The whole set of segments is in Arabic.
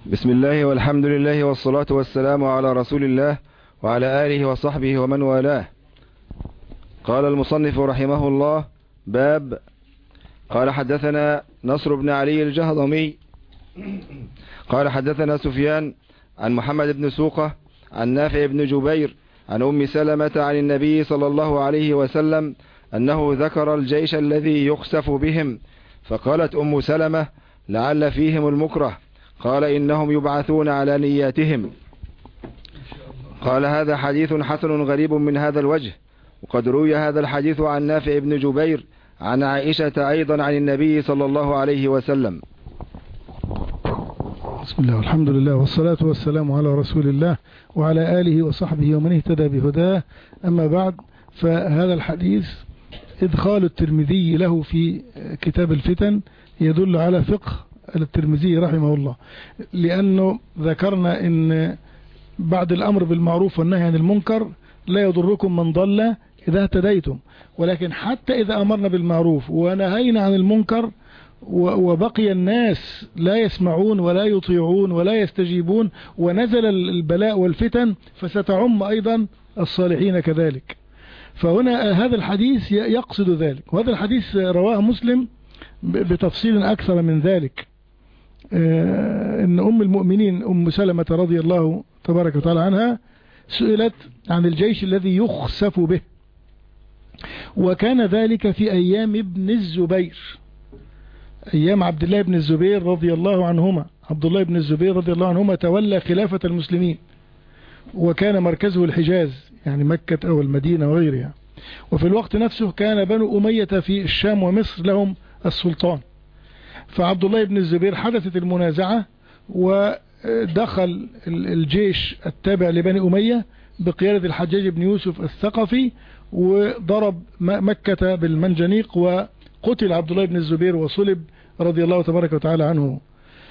بسم الله والحمد لله والصلاة والسلام على رسول الله وعلى آله وصحبه ومن والاه. قال المصنف رحمه الله: باب. قال حدثنا نصر بن علي الجهضمي قال حدثنا سفيان عن محمد بن سوقة عن نافع بن جبير عن أم سلمة عن النبي صلى الله عليه وسلم أنه ذكر الجيش الذي يخسف بهم، فقالت أم سلمة: لعل فيهم المكره. قال: إنهم يبعثون على نياتهم. قال: هذا حديث حسن غريب من هذا الوجه، وقد روي هذا الحديث عن نافع بن جبير عن عائشة أيضا عن النبي صلى الله عليه وسلم. بسم الله والحمد لله والصلاة والسلام على رسول الله وعلى آله وصحبه ومن اهتدى بهداه. أما بعد، فهذا الحديث إدخال الترمذي له في كتاب الفتن يدل على فقه الترمذي رحمه الله، لأنه ذكرنا إن بعد الأمر بالمعروف والنهي عن المنكر لا يضركم من ضل إذا اهتديتم، ولكن حتى إذا أمرنا بالمعروف ونهينا عن المنكر وبقي الناس لا يسمعون ولا يطيعون ولا يستجيبون ونزل البلاء والفتن، فستعم أيضا الصالحين كذلك. فهنا هذا الحديث يقصد ذلك، وهذا الحديث رواه مسلم بتفصيل أكثر من ذلك. إن أم المؤمنين أم سلمة رضي الله تبارك وتعالى عنها سئلت عن الجيش الذي يخسف به، وكان ذلك في أيام ابن الزبير، أيام عبد الله بن الزبير رضي الله عنهما. عبد الله بن الزبير رضي الله عنهما تولى خلافة المسلمين، وكان مركزه الحجاز، يعني مكة أو المدينة وغيرها. وفي الوقت نفسه كان بنو أمية في الشام ومصر لهم السلطان. فعبد الله بن الزبير حدثت المنازعة، ودخل الجيش التابع لبني أمية بقيادة الحجاج بن يوسف الثقفي، وضرب مكة بالمنجنيق، وقتل عبد الله بن الزبير وصلب رضي الله تبارك وتعالى عنه.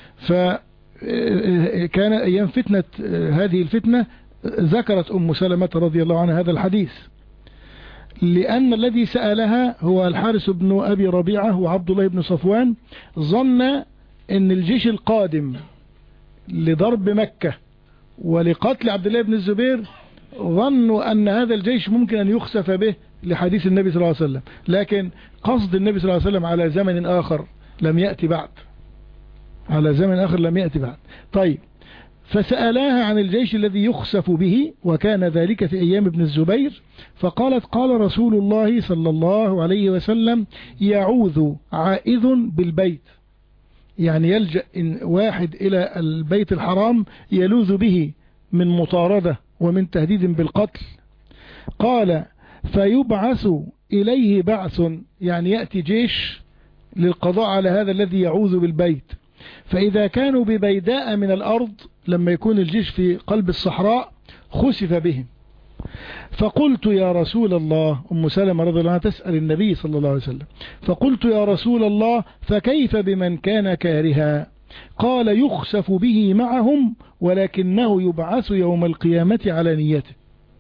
فكان أيام فتنة هذه الفتنة ذكرت أم سلمة رضي الله عنها هذا الحديث، لأن الذي سألها هو الحارث بن أبي ربيعة وعبد الله بن صفوان، ظن أن الجيش القادم لضرب مكة ولقتل عبد الله بن الزبير، ظنوا أن هذا الجيش ممكن أن يخسف به لحديث النبي صلى الله عليه وسلم، لكن قصد النبي صلى الله عليه وسلم على زمن آخر لم يأتي بعد، على زمن آخر لم يأتي بعد. طيب، فسألاها عن الجيش الذي يخسف به، وكان ذلك في أيام ابن الزبير، فقالت: قال رسول الله صلى الله عليه وسلم: يعوذ عائذ بالبيت، يعني يلجأ واحد إلى البيت الحرام يلوذ به من مطاردة ومن تهديد بالقتل. قال: فيبعث إليه بعث، يعني يأتي جيش للقضاء على هذا الذي يعوذ بالبيت، فإذا كانوا ببيداء من الأرض، لما يكون الجيش في قلب الصحراء، خسف بهم. فقلت: يا رسول الله، أم سلمة رضي الله عنها تسأل النبي صلى الله عليه وسلم، فقلت: يا رسول الله، فكيف بمن كان كارها؟ قال: يخسف به معهم، ولكنه يبعث يوم القيامة على نيته.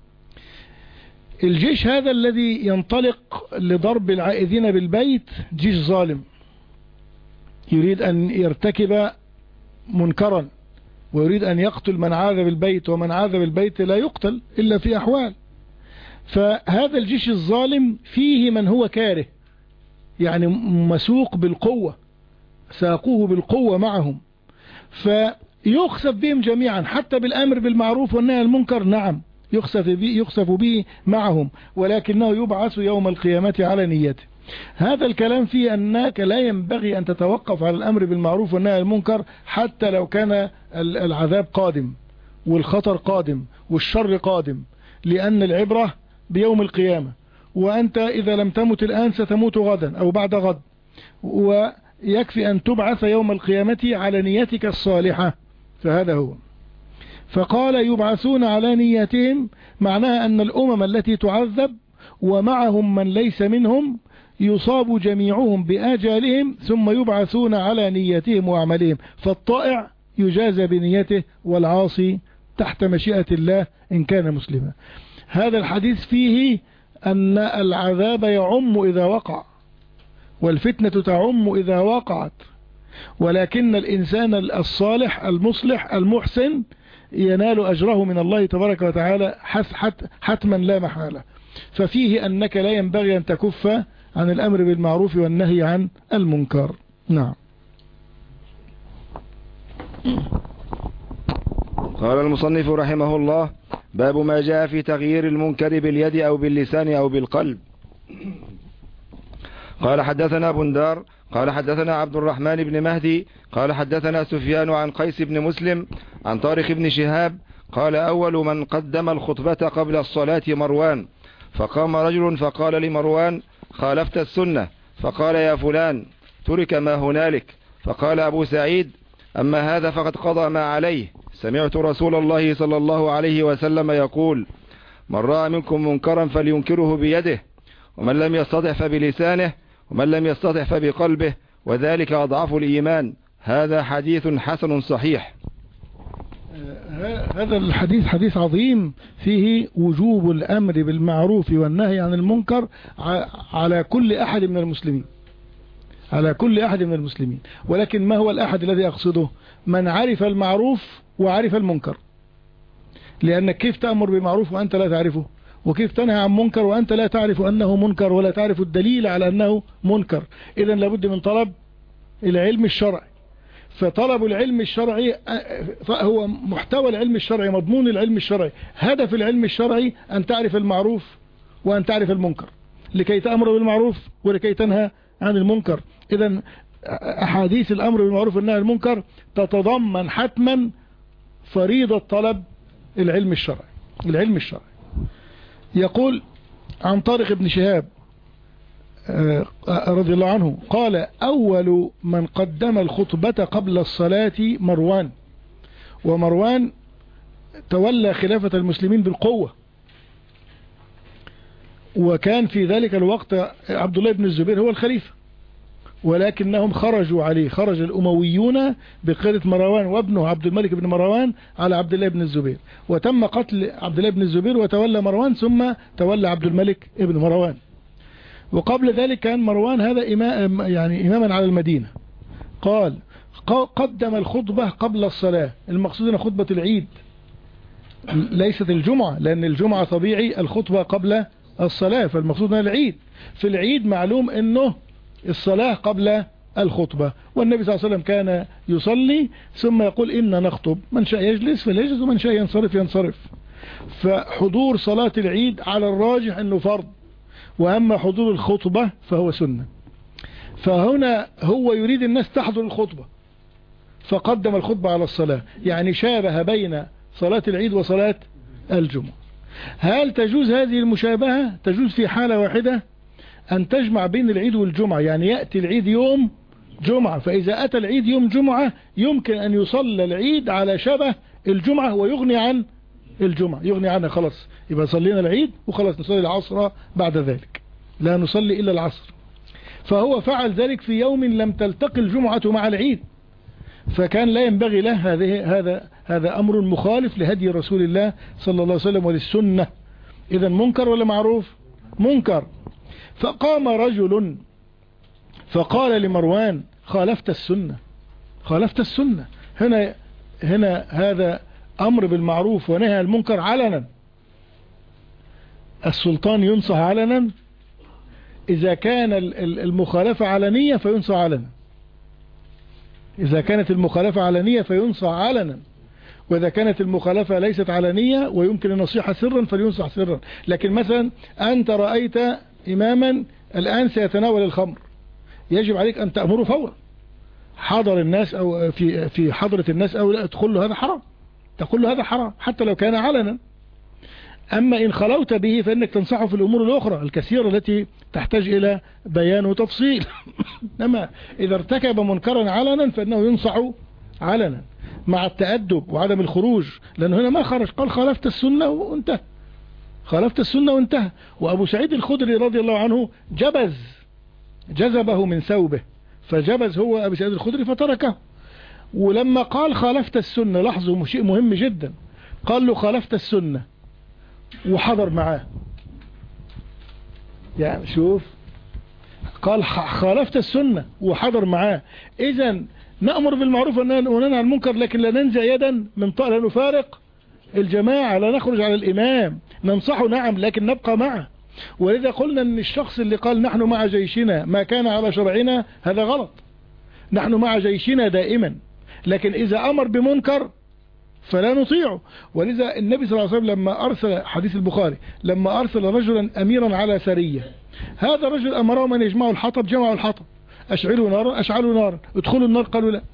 الجيش هذا الذي ينطلق لضرب العائذين بالبيت جيش ظالم، يريد أن يرتكب منكرا، ويريد أن يقتل من عاذ بالبيت، ومن عاذ بالبيت لا يقتل إلا في أحوال. فهذا الجيش الظالم فيه من هو كاره، يعني مسوق بالقوة، ساقوه بالقوة معهم، فيخسف بهم جميعا، حتى بالأمر بالمعروف والنهي عن المنكر، نعم يخسف به معهم، ولكنه يبعث يوم القيامة على نيته. هذا الكلام فيه أنك لا ينبغي أن تتوقف على الأمر بالمعروف والنهي عن المنكر، حتى لو كان العذاب قادم والخطر قادم والشر قادم، لأن العبرة بيوم القيامة، وأنت إذا لم تمت الآن ستموت غدا أو بعد غد، ويكفي أن تبعث يوم القيامة على نيتك الصالحة. فهذا هو. فقال: يبعثون على نياتهم، معناها أن الأمم التي تعذب ومعهم من ليس منهم يصاب جميعهم بآجالهم، ثم يبعثون على نياتهم وأعمالهم، فالطائع يجازى بنيته، والعاصي تحت مشيئة الله إن كان مسلما. هذا الحديث فيه أن العذاب يعم إذا وقع، والفتنة تعم إذا وقعت، ولكن الإنسان الصالح المصلح المحسن ينال أجره من الله تبارك وتعالى حتما لا محالة. ففيه أنك لا ينبغي أن تكف عن الأمر بالمعروف والنهي عن المنكر. نعم. قال المصنف رحمه الله: باب ما جاء في تغيير المنكر باليد أو باللسان أو بالقلب. قال حدثنا بندار قال حدثنا عبد الرحمن بن مهدي قال حدثنا سفيان عن قيس بن مسلم عن طارق بن شهاب قال: أول من قدم الخطبة قبل الصلاة مروان، فقام رجل فقال لمروان: خالفت السنة. فقال: يا فلان، ترك ما هنالك. فقال أبو سعيد: أما هذا فقد قضى ما عليه، سمعت رسول الله صلى الله عليه وسلم يقول: من رأى منكم منكرا فلينكره بيده، ومن لم يستطع فبلسانه، ومن لم يستطع فبقلبه، وذلك أضعف الإيمان. هذا حديث حسن صحيح. هذا الحديث حديث عظيم فيه وجوب الأمر بالمعروف والنهي عن المنكر على كل أحد من المسلمين، على كل أحد من المسلمين. ولكن ما هو الأحد الذي أقصده؟ من عرف المعروف وعرف المنكر. لأنك كيف تأمر بالمعروف وأنت لا تعرفه، وكيف تنهى عن منكر وأنت لا تعرف أنه منكر ولا تعرف الدليل على أنه منكر. إذن لابد من طلب العلم الشرعي. فطلب العلم الشرعي هو محتوى العلم الشرعي، مضمون العلم الشرعي، هدف العلم الشرعي أن تعرف المعروف وأن تعرف المنكر، لكي تأمر بالمعروف ولكي تنهى عن المنكر. إذن أحاديث الأمر بالمعروف والنهي عن المنكر تتضمن حتما فريضة طلب العلم الشرعي. العلم الشرعي يقول عن طارق بن شهاب رضي الله عنه قال: أول من قدم الخطبة قبل الصلاة مروان. ومروان تولى خلافة المسلمين بالقوة، وكان في ذلك الوقت عبد الله بن الزبير هو الخليفة، ولكنهم خرجوا عليه. خرج الأمويون بقيادة مروان وابنه عبد الملك بن مروان على عبد الله بن الزبير، وتم قتل عبد الله بن الزبير وتولى مروان، ثم تولى عبد الملك بن مروان. وقبل ذلك كان مروان هذا إماما على المدينة. قال: قدم الخطبة قبل الصلاة. المقصود هنا خطبة العيد ليست الجمعة، لأن الجمعة طبيعي الخطبة قبل الصلاة، فالمقصود هنا العيد. في العيد معلوم أنه الصلاة قبل الخطبة، والنبي صلى الله عليه وسلم كان يصلي ثم يقول: إن نخطب، من شاء يجلس فليجلس ومن شاء ينصرف ينصرف. فحضور صلاة العيد على الراجح أنه فرض، وأما حضور الخطبة فهو سنة. فهنا هو يريد الناس تحضر الخطبة فقدم الخطبة على الصلاة، يعني شابه بين صلاة العيد وصلاة الجمعة. هل تجوز هذه المشابهة؟ تجوز في حالة واحدة، أن تجمع بين العيد والجمعة، يعني يأتي العيد يوم جمعة، فإذا أتى العيد يوم جمعة يمكن أن يصلى العيد على شبه الجمعة ويغني عن الجمعة، يغني عنها، خلاص يبقى صلينا العيد وخلاص نصلي العصر بعد ذلك، لا نصلي إلا العصر. فهو فعل ذلك في يوم لم تلتقي الجمعة مع العيد، فكان لا ينبغي له. هذا أمر مخالف لهدي رسول الله صلى الله عليه وسلم وللسنة. إذا منكر ولا معروف؟ منكر. فقام رجل فقال لمروان: خالفت السنة، خالفت السنة. هنا هذا أمر بالمعروف ونهي عن المنكر علنا. السلطان ينصح علنا، إذا كان المخالفة علنية فينصح علنا، إذا كانت المخالفة علنية فينصح علنا، وإذا كانت المخالفة ليست علنية ويمكن النصيحة سرا فلينصح سرا. لكن مثلا أنت رأيت إماما الآن سيتناول الخمر، يجب عليك أن تأمره فورا، حضر الناس أو في حضرة الناس، أو لا تقول له هذا حرام، تقول له هذا حرام حتى لو كان علنا. أما إن خلوت به فإنك تنصحه في الأمور الأخرى الكثيرة التي تحتاج إلى بيان وتفصيل. أما إذا ارتكب منكرا علنا فإنه ينصح علنا مع التأدب وعدم الخروج، لأنه هنا ما خرج، قال خالفت السنة وانتهى، خالفت السنة وانتهى. وأبو سعيد الخدري رضي الله عنه جذبه من ثوبه، فجبز هو أبو سعيد الخدري فتركه. ولما قال خالفت السنة، لاحظوا شيء مهم جدا، قال له خالفت السنة وحضر معاه، يعني شوف، قال خالفت السنة وحضر معاه. إذن نأمر بالمعروف وننهى عن المنكر، لكن لا ننزع يدا من طاعة، لا نفارق الجماعة، لا نخرج على الإمام، ننصحه نعم لكن نبقى معه. ولذا قلنا ان الشخص اللي قال نحن مع جيشنا ما كان على شرعنا هذا غلط. نحن مع جيشنا دائما، لكن إذا أمر بمنكر فلا نطيعه. ولذا النبي صلى الله عليه وسلم لما أرسل، حديث البخاري، لما أرسل رجلا أميرا على سرية، هذا الرجل أمرهم أن يجمعوا الحطب، جمعوا الحطب، أشعلوا نارا، أشعلوا نارا، ادخلوا النار، قالوا لا،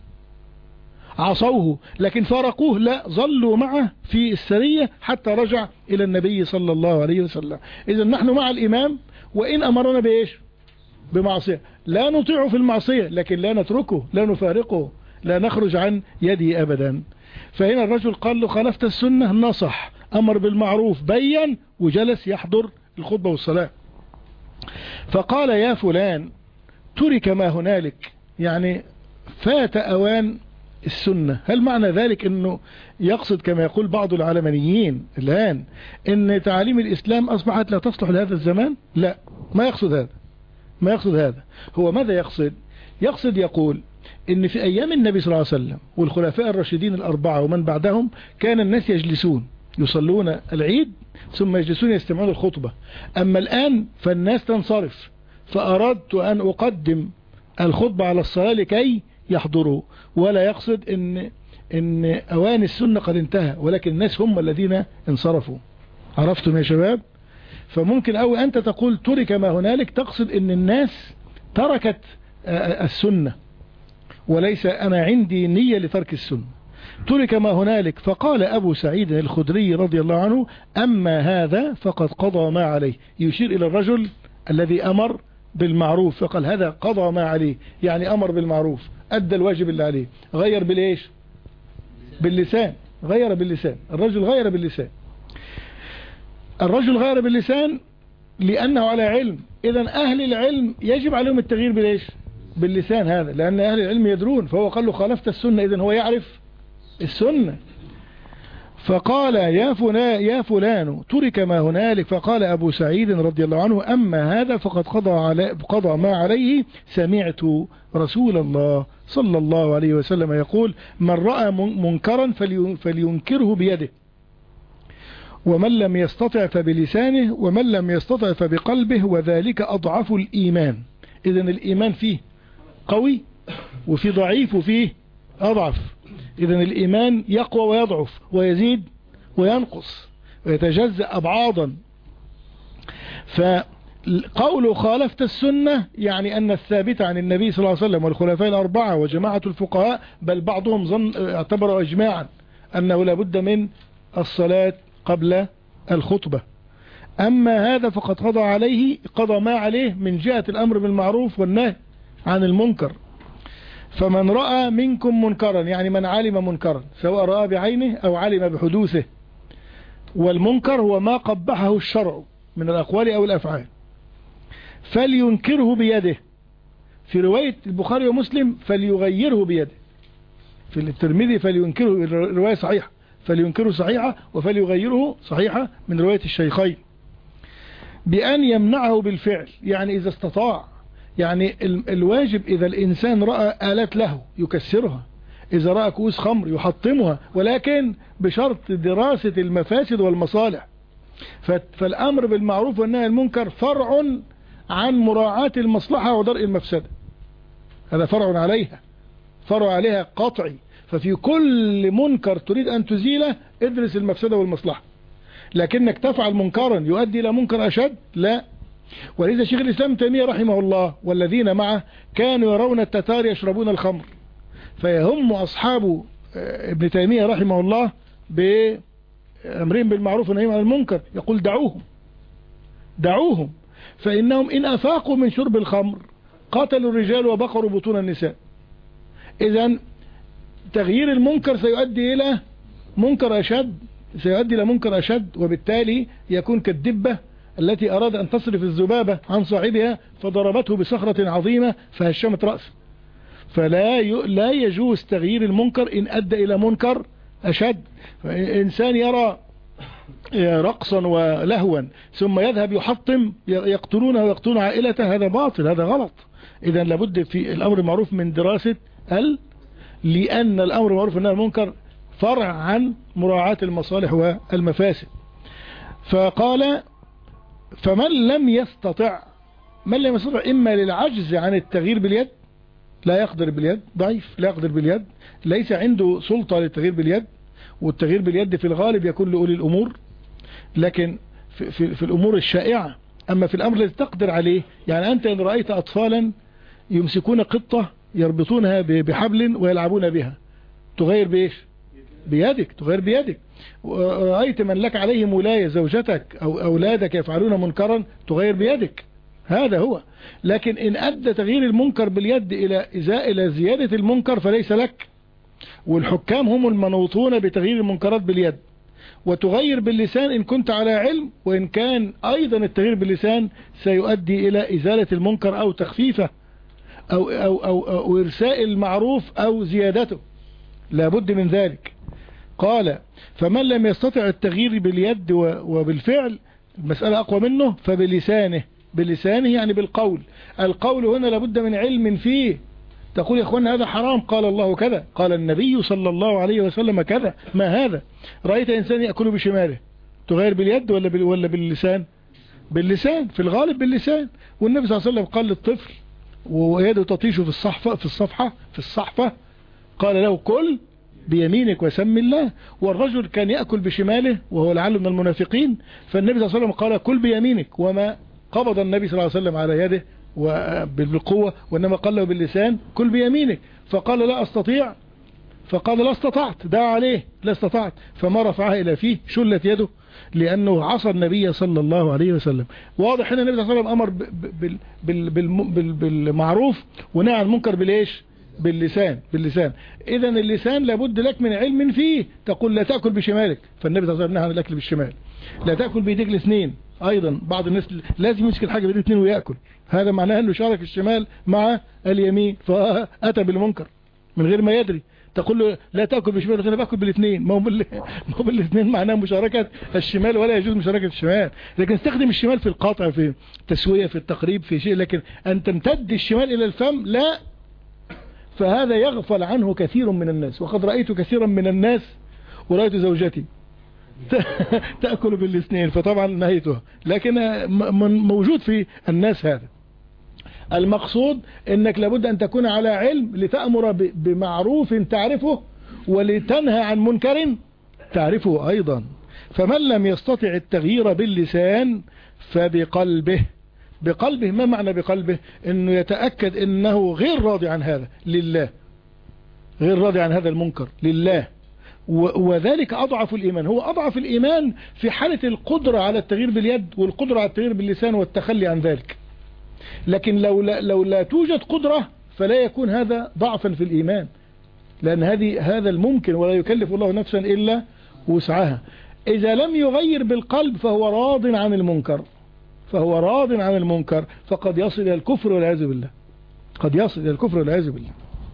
عصوه، لكن فارقوه لا، ظلوا معه في السرية حتى رجع إلى النبي صلى الله عليه وسلم. إذا نحن مع الإمام وإن أمرنا بإيش؟ بمعصية، لا نطيعه في المعصية، لكن لا نتركه، لا نفارقه، لا نخرج عن يده أبدا. فهنا الرجل قال له خالفت السنة، نصح، أمر بالمعروف، بين، وجلس يحضر الخطبة والصلاة. فقال يا فلان ترك ما هنالك، يعني فات أوان السنة. هل معنى ذلك أنه يقصد كما يقول بعض العلمانيين الآن أن تعاليم الإسلام أصبحت لا تصلح لهذا الزمان؟ لا، ما يقصد هذا، ما يقصد هذا. هو ماذا يقصد؟ يقصد يقول ان في ايام النبي صلى الله عليه وسلم والخلفاء الراشدين الاربعة ومن بعدهم كان الناس يجلسون يصلون العيد ثم يجلسون يستمعون الخطبة. اما الان فالناس تنصرف، فاردت ان اقدم الخطبة على الصلاة لكي يحضروا. ولا يقصد ان اوان السنة قد انتهى، ولكن الناس هم الذين انصرفوا. عرفتم يا شباب؟ فممكن او انت تقول ترك ما هنالك، تقصد ان الناس تركت السنة، وليس أنا عندي نية لترك السنة. ترك ما هنالك. فقال أبو سعيد الخدري رضي الله عنه أما هذا فقد قضى ما عليه، يشير إلى الرجل الذي أمر بالمعروف، فقال هذا قضى ما عليه، يعني أمر بالمعروف، أدى الواجب اللي عليه. غير بالإيش؟ باللسان، غير باللسان، الرجل غير باللسان، الرجل غير باللسان لأنه على علم. إذا أهل العلم يجب عليهم التغيير بالإيش؟ باللسان، هذا لأن أهل العلم يدرون. فهو قال له خالفت السنة، إذن هو يعرف السنة. فقال يا فلان ترك ما هنالك. فقال أبو سعيد رضي الله عنه أما هذا فقد قضى ما عليه. سمعت رسول الله صلى الله عليه وسلم يقول من رأى منكرا فلينكره بيده، ومن لم يستطع فبلسانه، ومن لم يستطع فبقلبه، وذلك أضعف الإيمان. إذن الإيمان فيه قوي وفيه ضعيف وفيه أضعف. إذن الإيمان يقوى ويضعف ويزيد وينقص ويتجزأ أبعاضا. فقوله خالفت السنة يعني أن الثابت عن النبي صلى الله عليه وسلم والخلفاء الأربعة وجماعة الفقهاء، بل بعضهم اعتبروا إجماعا أنه لا بد من الصلاة قبل الخطبة. أما هذا فقد قضى ما عليه من جهة الأمر بالمعروف والنهي عن المنكر. فمن رأى منكم منكرا، يعني من علم منكرا، سواء رأى بعينه أو علم بحدوثه. والمنكر هو ما قبحه الشرع من الأقوال أو الأفعال، فلينكره بيده. في رواية البخاري ومسلم فليغيره بيده. في الترمذي فلينكره، الرواية صحيحة، فلينكره صحيحة، وفليغيره صحيحة من رواية الشيخين. بأن يمنعه بالفعل، يعني إذا استطاع. يعني الواجب إذا الإنسان رأى آلات له يكسرها، إذا رأى كؤوس خمر يحطمها، ولكن بشرط دراسة المفاسد والمصالح. فالأمر بالمعروف والنهي عن المنكر فرع عن مراعاة المصلحة ودرء المفسدة، هذا فرع عليها، فرع عليها قطعي. ففي كل منكر تريد أن تزيله ادرس المفسدة والمصلحة. لكنك تفعل منكرا يؤدي إلى منكر أشد، لا. ولذا شيخ الإسلام ابن تيمية رحمه الله والذين معه كانوا يرون التتار يشربون الخمر، فيهم أصحاب ابن تيمية رحمه الله بأمرهم بالمعروف ونهيهم عن المنكر، يقول دعوهم فإنهم إن أفاقوا من شرب الخمر قاتلوا الرجال وبقروا بطون النساء. إذن تغيير المنكر سيؤدي إلى منكر أشد، وبالتالي يكون كالدبة التي أراد أن تصرف الذبابة عن صاحبها فضربته بصخرة عظيمة فهشمت رأسه. فلا يجوز تغيير المنكر إن أدى إلى منكر أشد. إنسان يرى رقصا ولهوا ثم يذهب يحطم، يقتلونه ويقتلون عائلته، هذا باطل، هذا غلط. إذا لابد في الأمر المعروف من دراسة لأن الأمر بالمعروف والنهي عن المنكر فرع عن مراعاة المصالح والمفاسد. فقال فمن لم يستطع، من لم يستطع إما للعجز عن التغيير باليد، لا يقدر باليد، ضعيف لا يقدر باليد، ليس عنده سلطة للتغيير باليد، والتغيير باليد في الغالب يكون لأولي الأمور، لكن في الأمور الشائعة. أما في الأمر الذي تقدر عليه، يعني أنت إن رأيت أطفالا يمسكون قطة يربطونها بحبل ويلعبون بها، تغير بإيش؟ بيدك، تغير بيدك. رأيت من لك عليه ولاية، زوجتك أو أولادك يفعلون منكرا، تغير بيدك، هذا هو. لكن إن أدى تغيير المنكر باليد إلى زيادة المنكر فليس لك، والحكام هم المنوطون بتغيير المنكرات باليد. وتغير باللسان إن كنت على علم، وإن كان أيضا التغيير باللسان سيؤدي إلى إزالة المنكر أو تخفيفه أو إرساء المعروف أو زيادته، لابد من ذلك. قال فمن لم يستطع التغيير باليد وبالفعل، المسألة أقوى منه، فبلسانه. بلسانه يعني بالقول. القول هنا لابد من علم فيه. تقول يا أخوانا هذا حرام، قال الله كذا، قال النبي صلى الله عليه وسلم كذا، ما هذا؟ رأيت إنسان يأكل بشماله، تغير باليد ولا باللسان؟ باللسان، في الغالب باللسان. والنبي صلى الله عليه وسلم قال للطفل ويده تطيش في الصحفة قال له كل بيمينك وسم الله. والرجل كان يأكل بشماله وهو لعله من المنافقين، فالنبي صلى الله عليه وسلم قال كل بيمينك، وما قبض النبي صلى الله عليه وسلم على يده بالقوة، وإنما قال له باللسان كل بيمينك. فقال لا أستطيع، فقال لا استطعت، دعا عليه لا استطعت، فما رفعها إلى فيه، شلت يده، لأنه عصى النبي صلى الله عليه وسلم. واضح هنا النبي صلى الله عليه وسلم أمر بالمعروف ونهى عن المنكر بالإيش؟ باللسان. إذا اللسان لابد لك من علم فيه. تقول لا تأكل بشمالك، فالنبي صلى الله عليه وسلم نهى عن الأكل بالشمال. لا تأكل بيديك الاثنين، أيضا بعض الناس لازم يمسك الحاجة بيديه الاثنين ويأكل، هذا معناه أنه شارك الشمال مع اليمين، فأتى بالمنكر من غير ما يدري. تقول له لا تأكل بشمال، أنا باكل بالاثنين، ما هو بالاثنين معناه مشاركة الشمال، ولا يجوز مشاركة الشمال. لكن استخدم الشمال في القطع، في التسوية، في التقريب، في شيء، لكن أن تمتد الشمال إلى الفم لا، فهذا يغفل عنه كثير من الناس. وقد رأيت كثيرا من الناس، ورأيت زوجتي تأكل بالاثنين، فطبعا نهيتها، لكن موجود في الناس هذا. المقصود انك لابد ان تكون على علم، لتأمر بمعروف تعرفه، ولتنهى عن منكر تعرفه ايضا. فمن لم يستطع التغيير باللسان فبقلبه. بقلبه، ما معنى بقلبه؟ انه يتأكد انه غير راضي عن هذا لله، غير راضي عن هذا المنكر لله، وذلك أضعف الإيمان. هو أضعف الإيمان في حالة القدرة على التغيير باليد والقدرة على التغيير باللسان والتخلي عن ذلك. لكن لو لا توجد قدرة فلا يكون هذا ضعفا في الإيمان، لأن هذا الممكن، ولا يكلف الله نفسا إلا وسعها. إذا لم يغير بالقلب فهو راض عن المنكر، فقد يصل إلى الكفر والعياذ بالله، قد يصل إلى الكفر والعياذ بالله.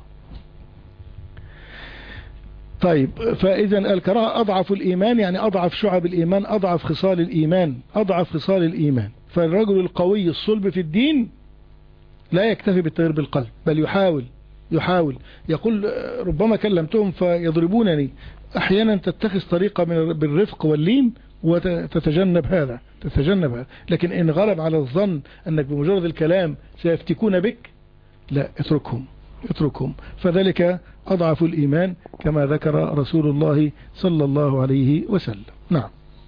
طيب، فإذا الكراهة أضعف الإيمان، يعني أضعف شعب الإيمان، أضعف خصال الإيمان. فالرجل القوي الصلب في الدين لا يكتفي بالتغيير بالقلب، بل يحاول. يقول ربما كلمتهم فيضربونني. أحيانا تتخذ طريقة بالرفق واللين وتتجنب هذا. لكن إن غلب على الظن أنك بمجرد الكلام سيفتكون بك، لا، اتركهم. فذلك أضعف الإيمان كما ذكر رسول الله صلى الله عليه وسلم. نعم.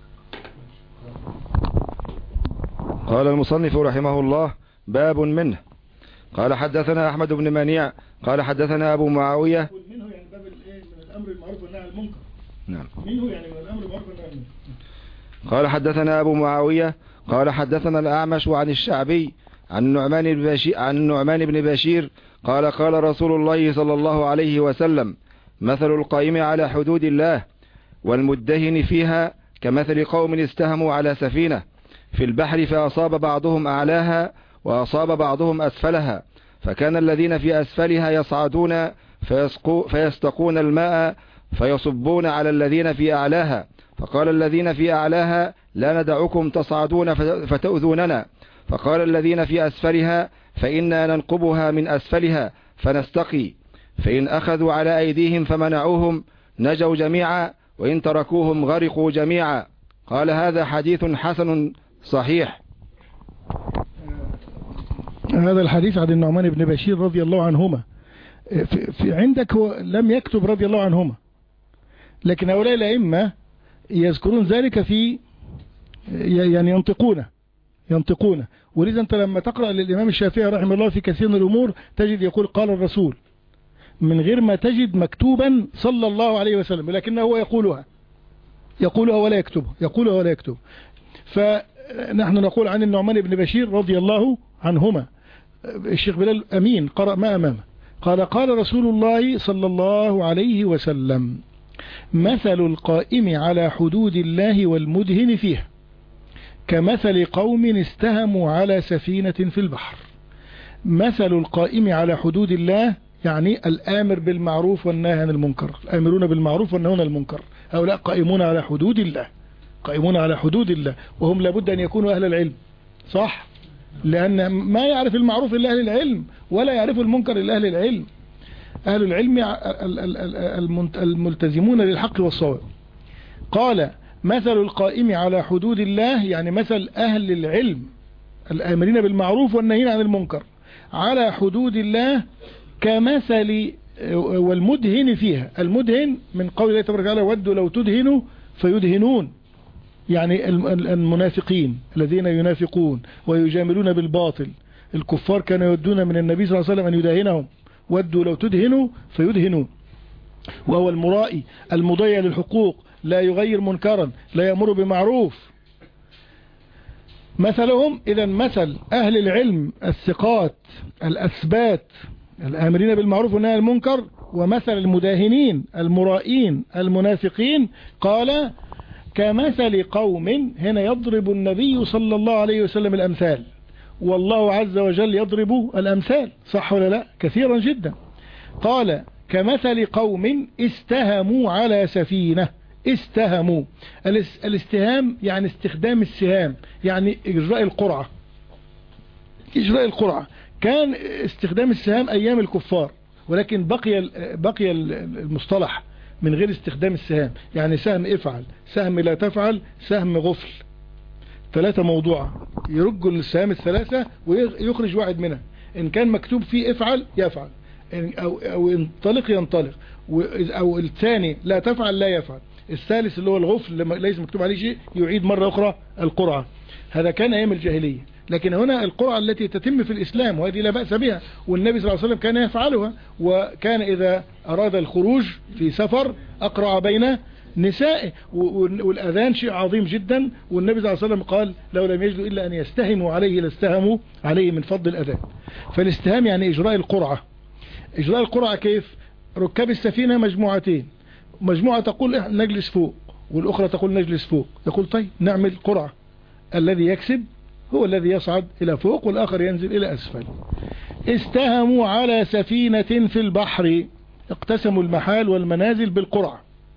قال المصنف رحمه الله: باب منه. قال حدثنا أحمد بن منيع قال حدثنا أبو معاوية. منه يعني باب من الأمر المعروف والنهي عن المنكر. نعم. منه يعني من الأمر المعروف والنهي عن المنكر. قال حدثنا أبو معاوية قال حدثنا الأعمش عن الشعبي عن النعمان بن بشير قال قال رسول الله صلى الله عليه وسلم: مثل القائم على حدود الله والمدهن فيها كمثل قوم استهموا على سفينة في البحر، فأصاب بعضهم أعلاها وأصاب بعضهم أسفلها، فكان الذين في أسفلها يصعدون فيستقون الماء فيصبون على الذين في أعلاها، فقال الذين في أعلاها: لا ندعكم تصعدون فتؤذوننا. فقال الذين في أسفلها: فإنا ننقبها من أسفلها فنستقي. فإن أخذوا على أيديهم فمنعوهم نجوا جميعا، وإن تركوهم غرقوا جميعا. قال هذا حديث حسن صحيح. هذا الحديث عن النعمان بن بشير رضي الله عنهما. في عندك هو لم يكتب رضي الله عنهما، لكن هؤلاء الأئمة يذكرون ذلك في يعني ينطقون. ولذا أنت لما تقرأ للإمام الشافعي رحمه الله في كثير من الأمور تجد يقول قال الرسول، من غير ما تجد مكتوبا صلى الله عليه وسلم، لكنه هو يقولها ولا يكتبها. فنحن نقول عن النعمان بن بشير رضي الله عنهما، الشيخ بلال أمين قرأ ما أمامه، قال رسول الله صلى الله عليه وسلم: مثل القائم على حدود الله والمدهن فيها كمثل قوم استهموا على سفينة في البحر. مثل القائم على حدود الله يعني الآمر بالمعروف والنهي عن المنكر، الآمرون بالمعروف والنهون عن المنكر، هؤلاء قائمون على حدود الله، وهم لابد أن يكونوا أهل العلم، صح؟ لأن ما يعرف المعروف إلا أهل العلم، ولا يعرف المنكر إلا أهل العلم. أهل العلم الملتزمون للحق والصواب. قال مثل القائم على حدود الله يعني مثل أهل العلم الآمرين بالمعروف والنهين عن المنكر على حدود الله كمثل والمدهن فيها. المدهن من قول الله تبارك وتعالى: ودوا لو تدهنوا فيدهنون، يعني المنافقين الذين ينافقون ويجاملون بالباطل. الكفار كانوا يودون من النبي صلى الله عليه وسلم أن يداهنهم، ودوا لو تدهنوا فيدهنون. وهو المرائي المضيع للحقوق، لا يغير منكرا، لا يأمر بمعروف. مثلهم إذا مثل أهل العلم الثقات الأثبات الآمرين بالمعروف والنهي عن المنكر، ومثل المداهنين المرائين المنافقين. قال كمثل قوم، هنا يضرب النبي صلى الله عليه وسلم الأمثال، والله عز وجل يضرب الأمثال، صح ولا لا؟ كثيرا جدا. قال كمثل قوم استهموا على سفينة. استهموا، الاستهام يعني استخدام السهام، يعني إجراء القرعة. كان استخدام السهام أيام الكفار، ولكن بقي المصطلح من غير استخدام السهام، يعني سهم افعل، سهم لا تفعل، سهم غفل، 3 موضوع يرج السهام الثلاثة ويخرج واحد منها. إن كان مكتوب فيه افعل يفعل، أو انطلق ينطلق، أو الثاني لا تفعل لا يفعل، الثالث اللي هو الغفل لما ليس مكتوب عليه شيء يعيد مرة أخرى القرعة. هذا كان أيام الجاهلية، لكن هنا القرعة التي تتم في الإسلام، وهذه لا بأس بها، والنبي صلى الله عليه وسلم كان يفعلها، وكان إذا أراد الخروج في سفر أقرع بين نسائه. والأذان شيء عظيم جدا، والنبي صلى الله عليه وسلم قال لو لم يجدوا إلا أن يستهموا عليه لاستهموا عليه من فضل الأذان. فالاستهام يعني إجراء القرعة. إجراء القرعة كيف؟ ركاب السفينة مجموعتين، مجموعة تقول نجلس فوق، والأخرى تقول نجلس فوق. يقول طيب نعمل قرعة، الذي يكسب هو الذي يصعد إلى فوق والآخر ينزل إلى أسفل. استهموا على سفينة في البحر، اقتسموا المحال والمنازل بالقرعة،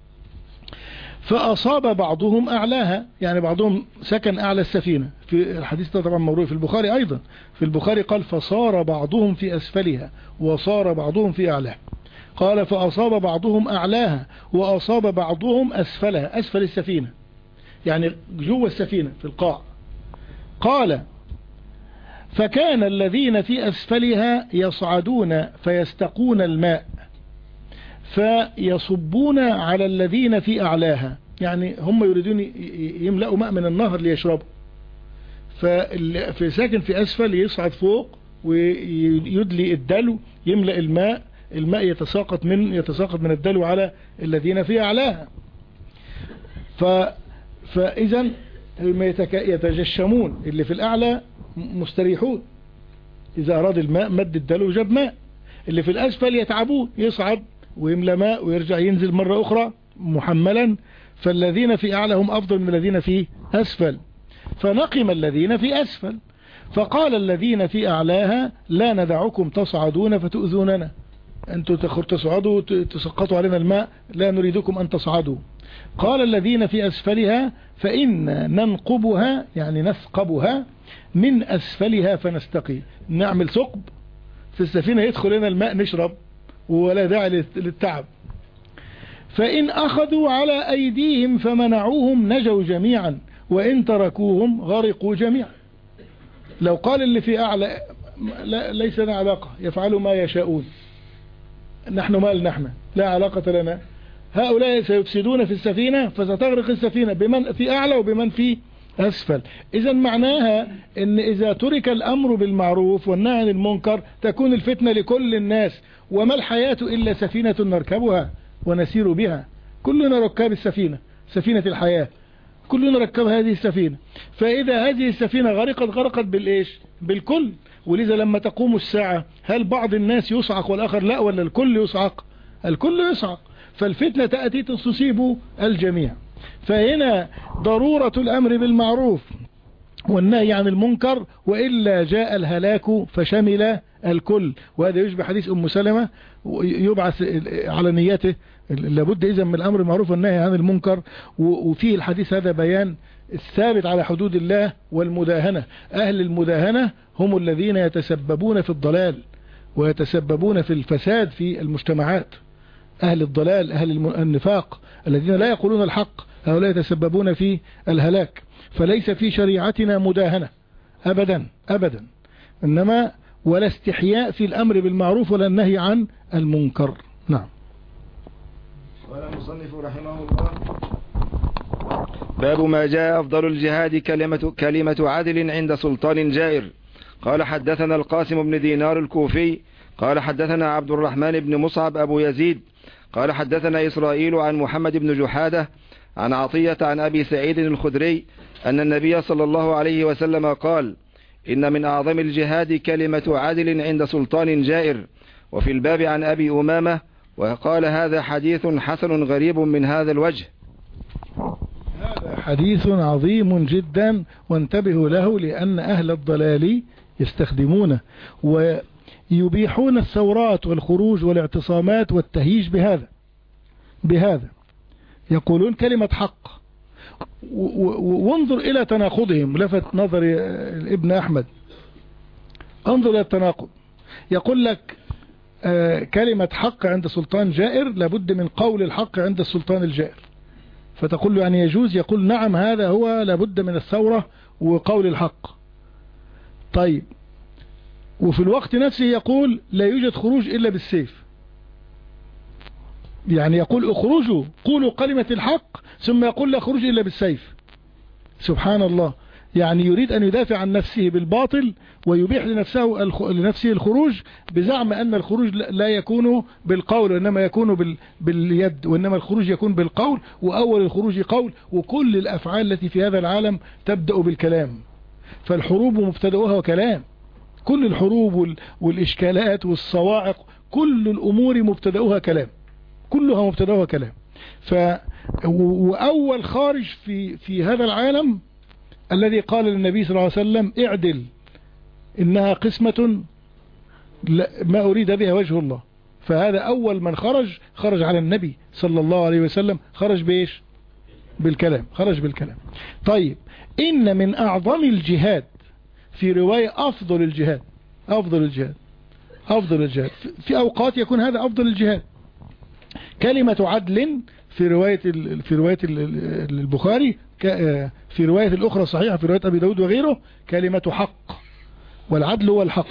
فأصاب بعضهم أعلاها، يعني بعضهم سكن أعلى السفينة. في الحديث طبعا مروي في البخاري أيضا، في البخاري قال فصار بعضهم في أسفلها وصار بعضهم في أعلاها. قال فأصاب بعضهم أعلاها وأصاب بعضهم أسفلها، أسفل السفينة يعني جوه السفينة في القاع. قال فكان الذين في أسفلها يصعدون فيستقون الماء فيصبون على الذين في أعلاها، يعني هم يريدون يملأوا ماء من النهر ليشربوا، ففي ساكن في أسفل يصعد فوق ويدلي الدلو يملأ الماء يتساقط من الدلو على الذين في أعلاها. فإذا يتجشمون، اللي في الأعلى مستريحون، إذا أراد الماء مد الدلو جاب ماء. اللي في الأسفل يتعبون، يصعد ويملى ماء ويرجع ينزل مرة أخرى محملا، فالذين في أعلى هم أفضل من الذين في أسفل. فنقم الذين في أسفل، فقال الذين في أعلاها لا ندعكم تصعدون فتؤذوننا، أنتم تصعدوا تسقطوا علينا الماء، لا نريدكم أن تصعدوا. قال الذين في أسفلها فإن ننقبها، يعني نثقبها من أسفلها فنستقي، نعمل ثقب في السفينة يدخل لنا الماء نشرب، ولا داعي للتعب. فإن أخذوا على أيديهم فمنعوهم نجوا جميعا، وإن تركوهم غرقوا جميعا. لو قال اللي في أعلى ليس لنا علاقة، يفعلوا ما يشاءون، نحن مال نحن لا علاقة لنا، هؤلاء سيفسدون في السفينة فستغرق السفينة بمن في أعلى وبمن في أسفل. إذا معناها إن إذا ترك الأمر بالمعروف والنهي عن المنكر تكون الفتنة لكل الناس، وما الحياة إلا سفينة نركبها ونسير بها، كلنا ركاب السفينة، سفينة الحياة، كلنا ركب هذه السفينة. فإذا هذه السفينة غرقت بالإيش؟ بالكل. ولذا لما تقوم الساعة هل بعض الناس يصعق والآخر لا، ولا الكل يصعق؟ الكل يصعق. فالفتنة تأتي تصيب الجميع. فهنا ضرورة الأمر بالمعروف والنهي عن المنكر، وإلا جاء الهلاك فشمل الكل. وهذا يشبه حديث أم سلمة يبعث على نيته، لابد إذن من الأمر بالمعروف والنهي عن المنكر. وفيه الحديث هذا بيان الثابت على حدود الله والمداهنة. أهل المداهنة هم الذين يتسببون في الضلال ويتسببون في الفساد في المجتمعات. أهل الضلال، أهل النفاق، الذين لا يقولون الحق، هؤلاء يتسببون في الهلاك. فليس في شريعتنا مداهنة أبدا أبدا، إنما ولا استحياء في الأمر بالمعروف ولا النهي عن المنكر. نعم. قال المصنف رحمه الله: باب ما جاء أفضل الجهاد كلمة عدل عند سلطان جائر. قال حدثنا القاسم بن دينار الكوفي قال حدثنا عبد الرحمن بن مصعب أبو يزيد قال حدثنا إسرائيل عن محمد بن جحادة عن عطية عن أبي سعيد الخدري أن النبي صلى الله عليه وسلم قال: إن من أعظم الجهاد كلمة عدل عند سلطان جائر. وفي الباب عن أبي أمامة وقال: هذا حديث حسن غريب من هذا الوجه. هذا حديث عظيم جدا، وانتبهوا له، لأن أهل الضلال يستخدمونه ويبيحون الثورات والخروج والاعتصامات والتهييج بهذا يقولون كلمة حق. وانظر إلى تناقضهم، لفت نظري ابن أحمد، انظر إلى التناقض. يقول لك كلمة حق عند سلطان جائر لابد من قول الحق عند السلطان الجائر، فتقول له يعني يجوز؟ يقول نعم، هذا هو، لابد من الثورة وقول الحق. طيب، وفي الوقت نفسه يقول لا يوجد خروج إلا بالسيف، يعني يقول اخرجوا قولوا كلمة الحق، ثم يقول لا خروج إلا بالسيف. سبحان الله، يعني يريد أن يدافع عن نفسه بالباطل ويبيح لنفسه الخروج بزعم أن الخروج لا يكون بالقول وإنما يكون باليد، وإنما الخروج يكون بالقول، وأول الخروج قول. وكل الأفعال التي في هذا العالم تبدأ بالكلام، فالحروب مبتدأها وكلام. كل الحروب والإشكالات والصواعق كل الأمور مبتدأها كلام، كلها مبتدأها كلام. وأول خارج في هذا العالم الذي قال للنبي صلى الله عليه وسلم: اعدل إنها قسمة ما أريد بها وجه الله. فهذا أول من خرج على النبي صلى الله عليه وسلم، خرج بإيش؟ بالكلام، خرج بالكلام. طيب، إن من أعظم الجهاد، في رواية أفضل الجهاد، أفضل الجهاد في أوقات يكون هذا أفضل الجهاد كلمة عدل. في رواية البخاري، في رواية الأخرى صحيحة في رواية أبي داود وغيره، كلمة حق، والعدل هو الحق.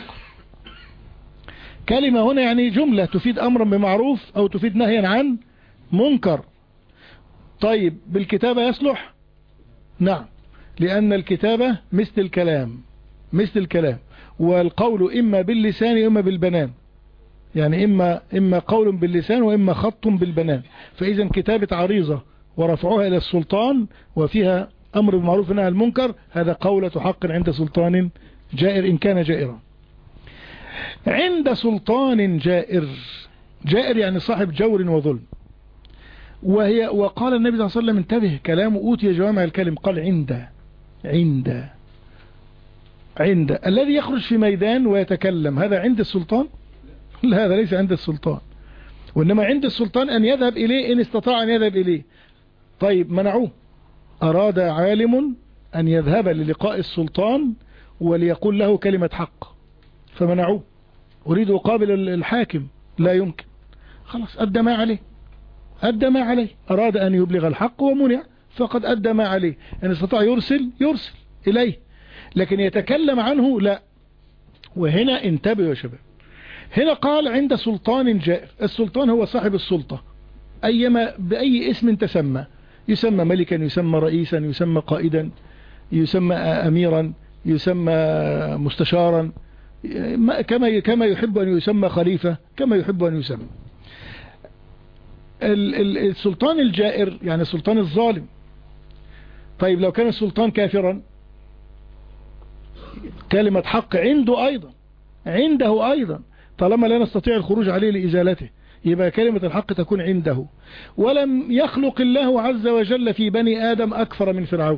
كلمة هنا يعني جملة تفيد أمرا بمعروف أو تفيد نهيا عن منكر. طيب، بالكتابة يصلح؟ نعم، لأن الكتابة مثل الكلام، والقول إما باللسان وإما بالبنان، يعني إما قول باللسان وإما خط بالبنان. فإذا كتابة عريضة ورفعها إلى السلطان وفيها أمر بالمعروف ونهي عن المنكر، هذا قولة حق عند سلطان جائر إن كان جائرا. عند سلطان جائر يعني صاحب جور وظلم. وقال النبي صلى الله عليه وسلم: انتبه، كلامه أوتي جوامع الكلم، قال عند الذي يخرج في ميدان ويتكلم، هذا عند السلطان؟ لا، هذا ليس عند السلطان، وإنما عند السلطان أن يذهب إليه إن استطاع أن يذهب إليه. طيب، منعوه. أراد عالم أن يذهب للقاء السلطان وليقول له كلمة حق، فمنعوه. أريد أقابل الحاكم، لا يمكن. خلاص أدى ما عليه، أدى ما عليه، أراد أن يبلغ الحق ومنع فقد أدى ما عليه. إن استطاع يرسل إليه، لكن يتكلم عنه لا. وهنا انتبهوا يا شباب، هنا قال عند سلطان جائر. السلطان هو صاحب السلطة بأي اسم تسمى، يسمى ملكا، يسمى رئيسا، يسمى قائدا، يسمى أميرا، يسمى مستشارا، كما يحب أن يسمى خليفة، كما يحب أن يسمى. السلطان الجائر يعني السلطان الظالم. طيب لو كان السلطان كافرا، كلمة حق عنده أيضا طالما لا نستطيع الخروج عليه لإزالته، يبقى كلمة الحق تكون عنده. ولم يخلق الله عز وجل في بني آدم أكثر من فرعون،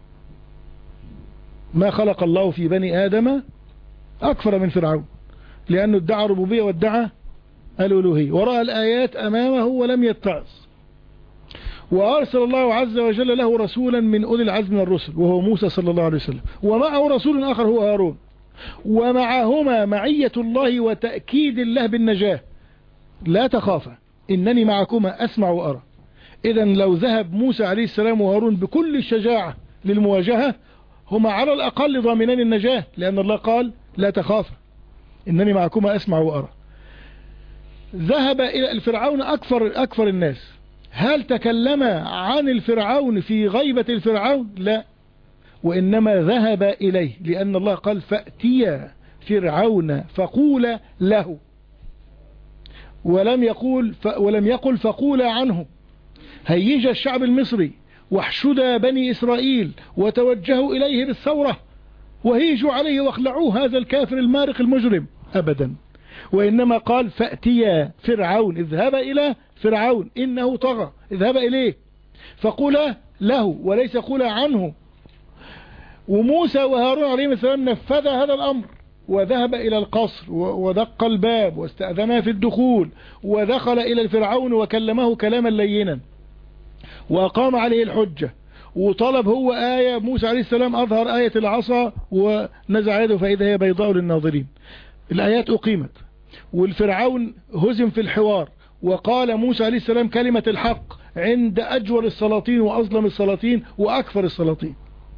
ما خلق الله في بني آدم أكثر من فرعون، لأنه ادعى الربوبية وادعى الألوهية ورأى الآيات أمامه ولم يتعظ. وأرسل الله عز وجل له رسولا من أولي العزم من الرسل وهو موسى صلى الله عليه وسلم، ومعه رسول آخر هو هارون، ومعهما معية الله وتأكيد الله بالنجاة. لا تخافا إنني معكما أسمع وأرى. إذا لو ذهب موسى عليه السلام وهارون بكل الشجاعة للمواجهة، هما على الأقل ضامنان النجاة، لأن الله قال لا تخافا إنني معكما أسمع وأرى. ذهب إلى الفرعون أكثر الناس. هل تكلم عن الفرعون في غيبة الفرعون؟ لا، وإنما ذهب إليه، لأن الله قال فأتيا فرعون فقولا له، ولم يقل فقولا عنه. هيج الشعب المصري واحشد بني إسرائيل وتوجهوا إليه بالثورة وهيجوا عليه واخلعوه هذا الكافر المارق المجرم، أبدا. وإنما قال فأتيا فرعون، اذهب إلى فرعون إنه طغى، اذهب إليه فقولا له وليس قولا عنه. وموسى وهارون عليهم السلام نفذ هذا الأمر، وذهب إلى القصر ودق الباب واستأذنا في الدخول، ودخل إلى الفرعون وكلمه كلاما لينا وأقام عليه الحجة، وطلب هو آية. موسى عليه السلام أظهر آية العصا ونزع يده فإذا هي بيضاء للناظرين. الآيات أقيمت، والفرعون هزم في الحوار، وقال موسى عليه السلام كلمة الحق عند أجور السلاطين وأظلم السلاطين وأكثر السلاطين.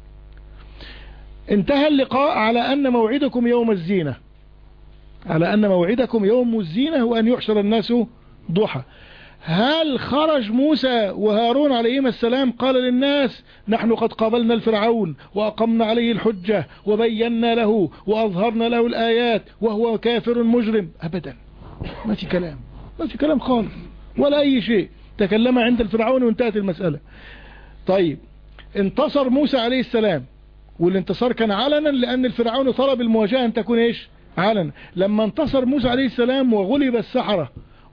انتهى اللقاء على أن موعدكم يوم الزينة، على أن موعدكم يوم الزينة وأن يحشر الناس ضحى. هل خرج موسى وهارون عليهما السلام قال للناس نحن قد قابلنا الفرعون وأقمنا عليه الحجة وبينا له وأظهرنا له الآيات وهو كافر مجرم؟ أبدا، ما في كلام، ما في كلام خالص ولا أي شيء. تكلم عند الفرعون وانتهت المسألة. طيب انتصر موسى عليه السلام، والانتصار كان علنا لأن الفرعون طلب المواجهة أن تكون إيش؟ علنا. لما انتصر موسى عليه السلام وغلب السحرة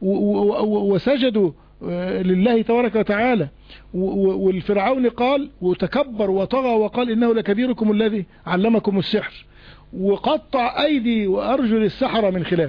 وسجدوا لله تبارك وتعالى، والفرعون قال وتكبر وطغى وقال إنه لكبيركم الذي علمكم السحر، وقطع أيدي وأرجل السحرة من خلاف.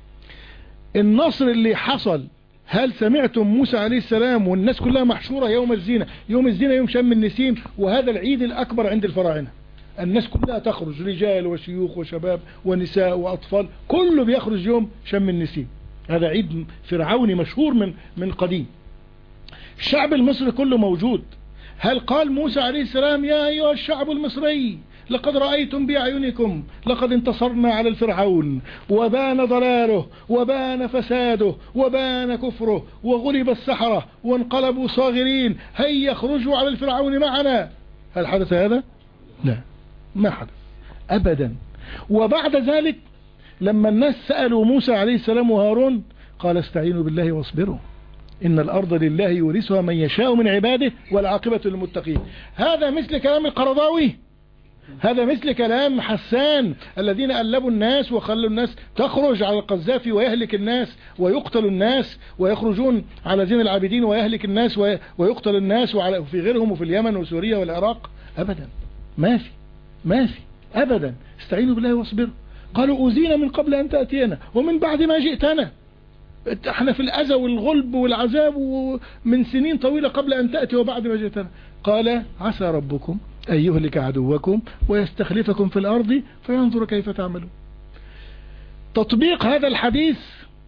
النصر اللي حصل، هل سمعتم موسى عليه السلام والناس كلها محشورة يوم الزينة؟ يوم الزينة يوم شم النسيم، وهذا العيد الأكبر عند الفراعنة. الناس كلها تخرج، رجال وشيوخ وشباب ونساء وأطفال، كله بيخرج يوم شم النسيم. هذا عيد فرعوني مشهور من قديم. الشعب المصري كله موجود. هل قال موسى عليه السلام يا أيها الشعب المصري لقد رأيتم بأعينكم لقد انتصرنا على الفرعون وبان ضلاله وبان فساده وبان كفره وغلب السحرة وانقلبوا صاغرين، هيا يخرجوا على الفرعون معنا؟ هل حدث هذا؟ لا، ما حدث أبدا. وبعد ذلك لما الناس سألوا موسى عليه السلام وهارون قال استعينوا بالله واصبروا إن الأرض لله يورثها من يشاء من عباده والعاقبة للمتقين. هذا مثل كلام القرضاوي، هذا مثل كلام حسان الذين ألبوا الناس وخلوا الناس تخرج على القذافي ويهلك الناس ويقتل الناس، ويخرجون على زين العابدين ويهلك الناس ويقتل الناس، وفي غيرهم وفي اليمن وسوريا والعراق. أبدا، ما في أبدا. استعينوا بالله واصبروا. قالوا أوذينا من قبل أن تأتينا ومن بعد ما جئتنا، احنا في الأذى والغلب والعذاب من سنين طويلة قبل أن تأتي وبعد ما جئتنا. قال عسى ربكم أن يهلك عدوكم ويستخلفكم في الأرض فينظر كيف تعملون. تطبيق هذا الحديث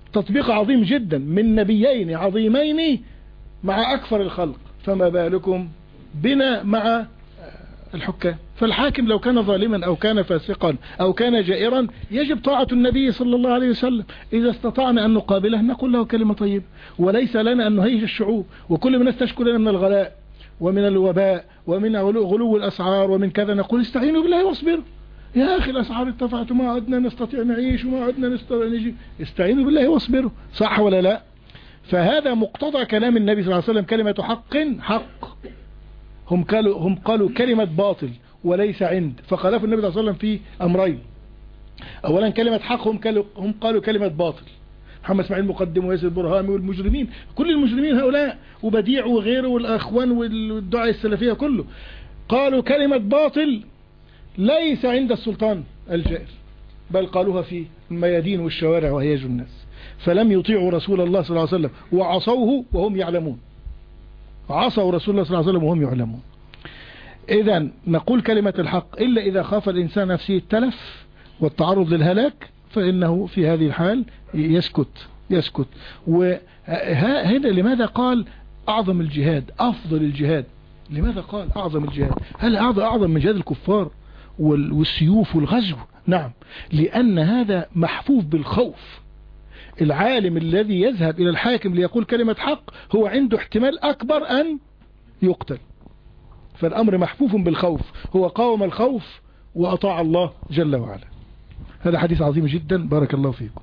تطبيق عظيم جدا من نبيين عظيمين مع أكثر الخلق، فما بالكم بنا مع الحكام. فالحاكم لو كان ظالما أو كان فاسقا أو كان جائرا يجب طاعة النبي صلى الله عليه وسلم. إذا استطعنا أن نقابله نقول له كلمة طيبة، وليس لنا أن نهيج الشعوب، وكل الناس تشكو لنا من الغلاء ومن الوباء ومن غلو الأسعار ومن كذا، نقول استعينوا بالله واصبروا. يا أخي الأسعار ارتفعت وما عدنا نستطيع نعيش وما عدنا نستطيع نجي، استعينوا بالله واصبروا، صح ولا لا؟ فهذا مقتضى كلام النبي صلى الله عليه وسلم، كلمة حق. هم قالوا كلمة باطل وليس عند، فخالفوا النبي صلى الله عليه وسلم في أمرين. أولا كلمة حق هم قالوا كلمة باطل، محمد اسماعيل مقدم وياسر برهامي والمجرمين، كل المجرمين هؤلاء وبديع وغيره والأخوان والدعاء السلفية كله قالوا كلمة باطل ليس عند السلطان الجائر، بل قالوها في الميادين والشوارع وهياج الناس، فلم يطيعوا رسول الله صلى الله عليه وسلم وعصوه وهم يعلمون، عصوا رسول الله صلى الله عليه وسلم وهم يعلمون. إذا نقول كلمة الحق إلا إذا خاف الإنسان نفسه التلف والتعرض للهلاك، فإنه في هذه الحال يسكت. وهذا لماذا قال أعظم الجهاد أفضل الجهاد؟ لماذا قال أعظم الجهاد؟ هل أعظم من جهاد الكفار والسيوف والغزو؟ نعم، لأن هذا محفوف بالخوف. العالم الذي يذهب إلى الحاكم ليقول كلمة حق هو عنده احتمال أكبر أن يقتل، فالأمر محفوف بالخوف، هو قاوم الخوف وأطاع الله جل وعلا. هذا حديث عظيم جدا، بارك الله فيكم.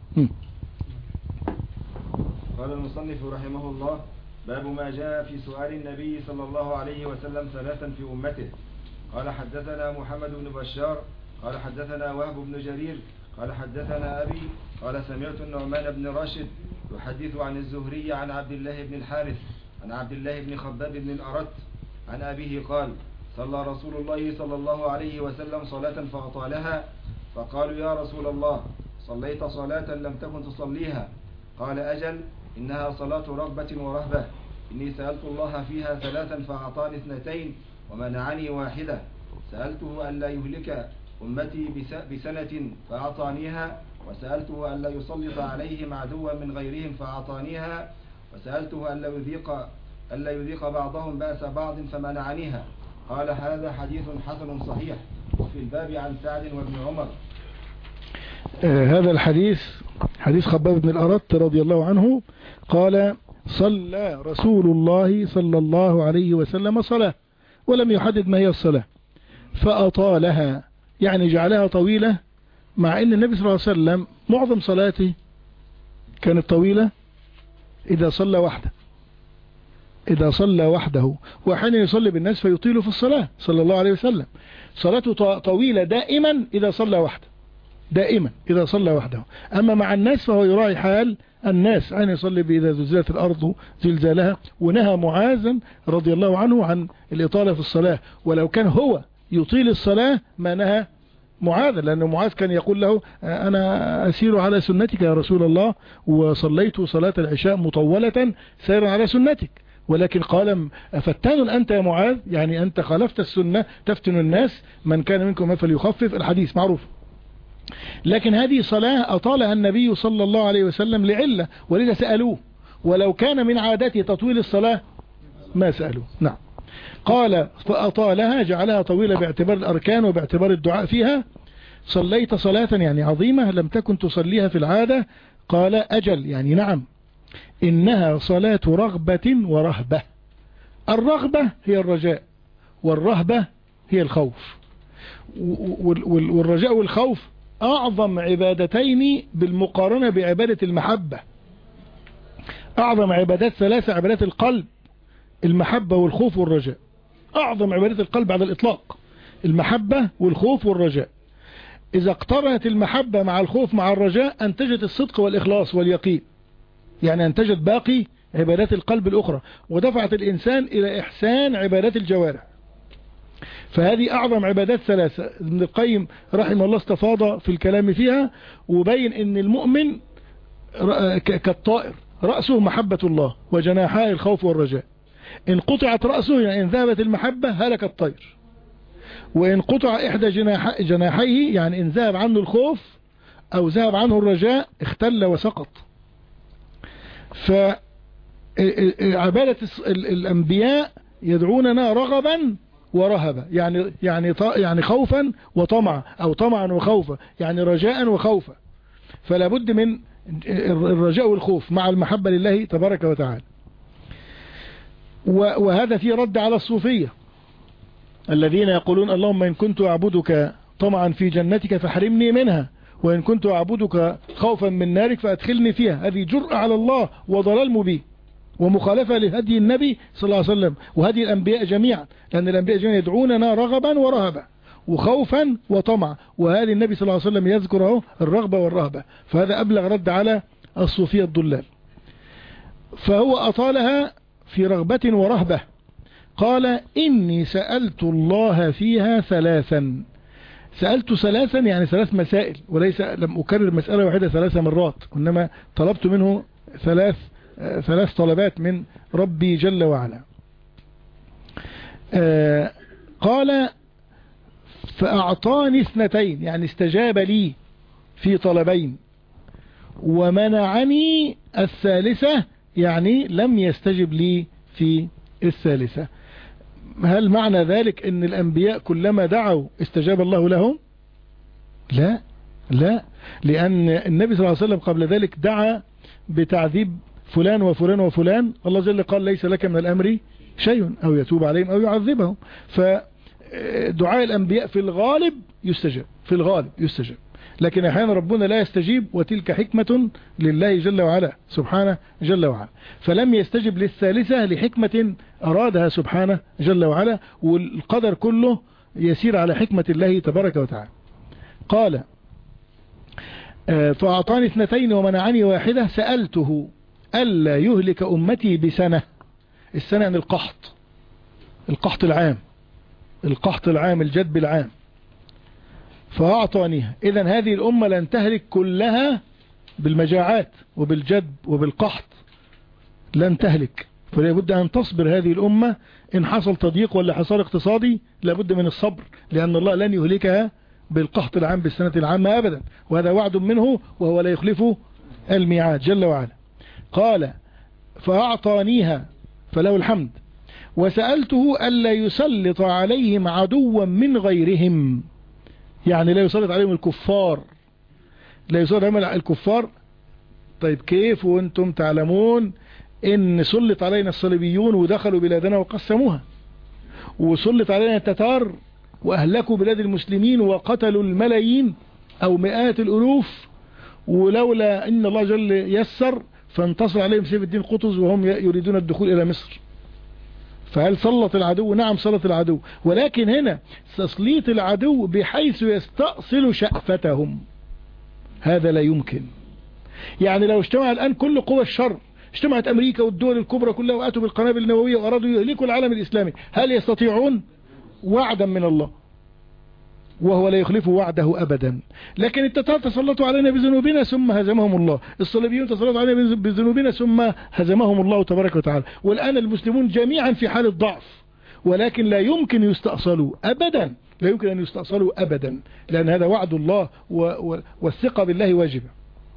قال المصنف رحمه الله: باب ما جاء في سؤال النبي صلى الله عليه وسلم ثلاثا في أمته. قال حدثنا محمد بن بشار قال حدثنا وهب بن جرير قال حدثنا أبي قال سمعت النعمان بن راشد يحدث عن الزهري عن عبد الله بن الحارث عن عبد الله بن خباب بن الأرت عن أبيه قال: صلى رسول الله صلى الله عليه وسلم صلاة فأطالها، فقالوا: يا رسول الله، صليت صلاة لم تكن تصليها؟ قال: أجل، إنها صلاة رغبة ورهبة، إني سألت الله فيها ثلاثا فأعطاني اثنتين ومنعني واحدة، سألته ألا يهلك أمتي بسنة فأعطانيها، وسألته ألا يسلط عليهم عدوا من غيرهم فأعطانيها، وسألته ألا يذيق بعضهم بأس بعض فمنعنيها. قال: هذا حديث حسن صحيح. وفي الباب عن سعد وابن عمر. هذا الحديث حديث خباب بن الأرت رضي الله عنه قال: صلى رسول الله صلى الله عليه وسلم صلاة، ولم يحدد ما هي الصلاة، فأطالها يعني جعلها طويلة، مع أن النبي صلى الله عليه وسلم معظم صلاته كانت طويلة إذا صلى وحده، وأحيانا يصلي بالناس فيطيل في الصلاة صلى الله عليه وسلم. صلاته طويلة دائما إذا صلى وحده، أما مع الناس فهو يراعي حال الناس، أن يصلي بإذا زلزلت الأرض زلزالها. ونهى معاذ رضي الله عنه عن الإطالة في الصلاة، ولو كان هو يطيل الصلاة ما نهى معاذ، لأن معاذ كان يقول له: أنا أسير على سنتك يا رسول الله، وصليت صلاة العشاء مطولة سيرا على سنتك، ولكن قال: فتان أنت يا معاذ، يعني أنت خالفت السنة تفتن الناس، من كان منكم فليخفف، الحديث معروف. لكن هذه صلاة أطالها النبي صلى الله عليه وسلم لعلة، ولذا سألوه، ولو كان من عادته تطويل الصلاة ما سألوه. نعم. قال: فأطالها جعلها طويلة باعتبار الأركان وباعتبار الدعاء فيها. صليت صلاة يعني عظيمة لم تكن تصليها في العادة. قال: أجل، يعني نعم، إنها صلاة رغبة ورهبة. الرغبة هي الرجاء، والرهبة هي الخوف، والرجاء والخوف أعظم عبادتين بالمقارنة بعبادة المحبة. أعظم عبادات ثلاثة عبادات القلب: المحبة والخوف والرجاء. أعظم عبادات القلب على الإطلاق المحبة والخوف والرجاء. إذا اقترنت المحبة مع الخوف مع الرجاء أنتجت الصدق والإخلاص واليقين، يعني أنتجت باقي عبادات القلب الأخرى، ودفعت الإنسان إلى إحسان عبادات الجوارح. فهذه أعظم عبادات ثلاثة. ابن القيم رحمه الله استفاض في الكلام فيها، وبين أن المؤمن كالطائر رأسه محبة الله وجناحاه الخوف والرجاء. إن قطعت رأسه يعني إن ذهبت المحبة هلك الطير، وإن قطع إحدى جناحيه يعني إن ذهب عنه الخوف أو ذهب عنه الرجاء اختل وسقط. فعبادة الأنبياء يدعوننا رغبا ورهبا، يعني خوفا وطمعا، أو طمعا وخوفا، يعني رجاء وخوفا. فلا بد من الرجاء والخوف مع المحبة لله تبارك وتعالى. وهذا فيه رد على الصوفية الذين يقولون اللهم إن كنت أعبدك طمعا في جنتك فاحرمني منها، وإن كنت أعبدك خوفا من نارك فأدخلني فيها. هذه جرأة على الله وضلال مبين ومخالفة لهدي النبي صلى الله عليه وسلم وهدي الأنبياء جميعا، لأن الأنبياء جميعا يدعوننا رغبا ورهبا وخوفا وطمعا، وهذه النبي صلى الله عليه وسلم يذكره الرغبة والرهبة. فهذا أبلغ رد على الصوفية الضلال. فهو أطالها في رغبة ورهبة. قال إني سألت الله فيها ثلاثا. سألت ثلاثا يعني 3 مسائل، وليس لم أكرر مسألة واحدة 3 مرات، إنما طلبت منه 3 طلبات من ربي جل وعلا. قال فأعطاني 2 يعني استجاب لي في طلبين، ومنعني 3 يعني لم يستجب لي في 3. هل معنى ذلك ان الانبياء كلما دعوا استجاب الله لهم؟ لا، لان النبي صلى الله عليه وسلم قبل ذلك دعا بتعذيب فلان وفلان وفلان، الله جل قال ليس لك من الامر شيء، او يتوب عليهم او يعذبهم. فدعاء الانبياء في الغالب يستجاب، لكن احيانا ربنا لا يستجيب، وتلك حكمة لله جل وعلا سبحانه جل وعلا. فلم يستجب للثالثة لحكمة أرادها سبحانه جل وعلا، والقدر كله يسير على حكمة الله تبارك وتعالى. قال فأعطاني 2 ومنعني 1. سألته ألا يهلك أمتي بسنة. السنة عن القحط العام الجدب العام، فأعطانيها. إذن هذه الأمة لن تهلك كلها بالمجاعات وبالجدب وبالقحط، لن تهلك، فلا بد أن تصبر هذه الأمة. إن حصل تضييق ولا حصار اقتصادي لا بد من الصبر، لأن الله لن يهلكها بالقحط العام بالسنة العامة أبدا، وهذا وعد منه وهو لا يخلف الميعاد جل وعلا. قال فأعطانيها فله الحمد. وسألته ألا يسلط عليهم عدوا من غيرهم، يعني لا يسلط عليهم الكفار، لا يسلط عليهم الكفار. طيب كيف وانتم تعلمون ان سلط علينا الصليبيون ودخلوا بلادنا وقسموها، وسلط علينا التتار واهلكوا بلاد المسلمين وقتلوا الملايين او مئات الالوف، ولولا ان الله جل يسر فانتصر عليهم سيف الدين قطز وهم يريدون الدخول الى مصر. فهل سلط العدو؟ نعم سلط العدو، ولكن هنا تسليط العدو بحيث يستأصل شأفتهم، هذا لا يمكن. يعني لو اجتمع الآن كل قوى الشر، اجتمعت أمريكا والدول الكبرى كلها وأتوا بالقنابل النووية وأرادوا يهلكوا العالم الإسلامي، هل يستطيعون؟ وعدا من الله، وهو لا يخلف وعده أبدا. لكن التتار تسلطوا علينا بذنوبنا ثم هزمهم الله، الصليبيون تسلطوا علينا بذنوبنا ثم هزمهم الله تبارك وتعالى، والآن المسلمون جميعا في حال الضعف، ولكن لا يمكن يستأصلوا أبدا، لا يمكن أن يستأصلوا أبدا، لأن هذا وعد الله والثقة بالله واجبة.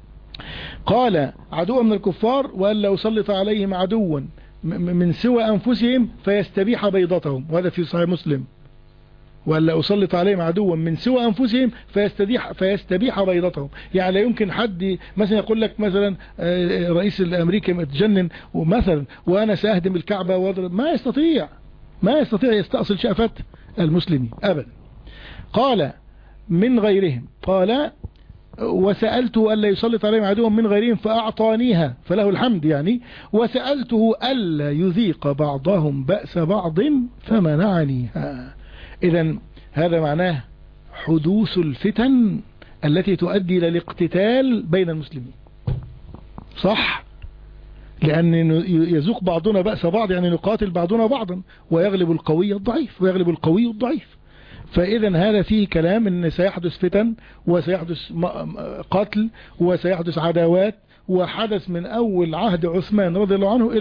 قال عدوا من الكفار وألا أسلط عليهم عدوا من سوى أنفسهم فيستبيح بيضتهم، وهذا في صحيح مسلم. ولا أسلط عليهم عدوا من سوى أنفسهم فيستبيح بيضتهم، يعني لا يمكن حد مثلا يقول لك مثلا رئيس الأمريكي متجنن ومثلا وأنا سأهدم الكعبة واضرب، ما يستطيع يستأصل شأفات المسلمين أبدا. قال من غيرهم، قال وسألته ألا يسلط عليهم عدوا من غيرهم فأعطانيها فله الحمد يعني، وسألته ألا يذيق بعضهم بأس بعض فمنعنيها. إذن هذا معناه حدوث الفتن التي تؤدي إلى الاقتتال بين المسلمين، صح؟ لأن يذوق بعضنا بأس بعض يعني نقاتل بعضنا بعضا، ويغلب القوي الضعيف. فإذا هذا فيه كلام ان سيحدث فتن وسيحدث قتل وسيحدث عداوات، وحدث من أول عهد عثمان رضي الله عنه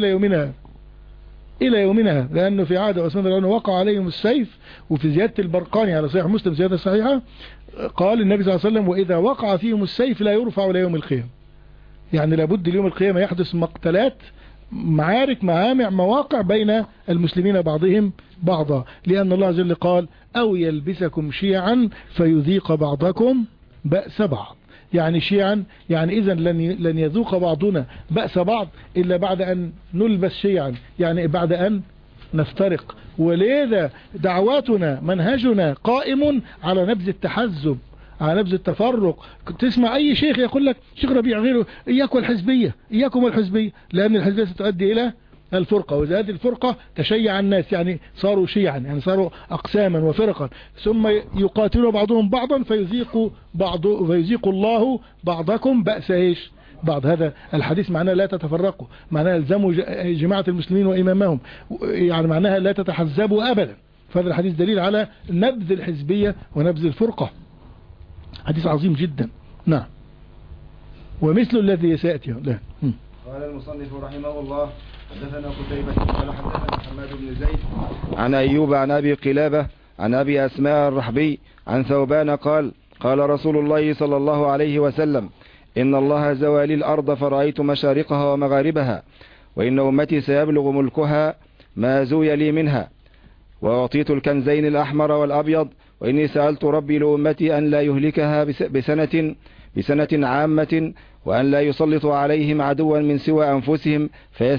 إلى يومنا، لأنه في عهد عثمان رضي الله عنه وقع عليهم السيف. وفي زيادة البرقاني على صحيح مسلم زيادة صحيحة قال النبي صلى الله عليه وسلم وإذا وقع فيهم السيف لا يرفع إلى يوم القيامة، يعني لابد اليوم القيامة يحدث مقتلات، معارك، معامع، مواقع بين المسلمين بعضهم بعضا، لأن الله عز وجل قال أو يلبسكم شيعا فيذيق بعضكم بأس بعض. يعني شيعا يعني إذن لن يذوق بعضنا بأس بعض إلا بعد أن نلبس شيعا، يعني بعد أن نفترق. ولذا دعواتنا منهجنا قائم على نبذ التحزب، على نبذ التفرق. تسمع أي شيخ يقول لك، شيخ ربيع غيره، إياكم الحزبية، إياكم الحزبية، لأن الحزبية ستؤدي إلى الفرقة، وإذا هذه الفرقة تشيع الناس، يعني صاروا شيعا، يعني صاروا أقساما وفرقا، ثم يقاتلوا بعضهم بعضا فيزيق الله بعضكم بأس إيش بعض. هذا الحديث معناه لا تتفرقوا، معناه الزموا جماعة المسلمين وإمامهم، يعني معناها لا تتحزبوا أبدا. فهذا الحديث دليل على نبذ الحزبية ونبذ الفرقة، حديث عظيم جدا. نعم. ومثل الذي سيأتي. لا. قال المصنف رحمه الله حدثنا قتيبة قال حدثنا محمد بن زيد عن أيوب عن أبي قلابة عن أبي أسماء الرحبي عن ثوبان قال قال رسول الله صلى الله عليه وسلم إن الله زوى لي الأرض فرأيت مشارقها ومغاربها، وإن أمتي سيبلغ ملكها ما زوي لي منها، وأعطيت الكنزين الأحمر والأبيض، وإني سألت ربي لأمتي أن لا يهلكها بسنة عامة، وأن لا يسلط عليهم عدوا من سوى أنفسهم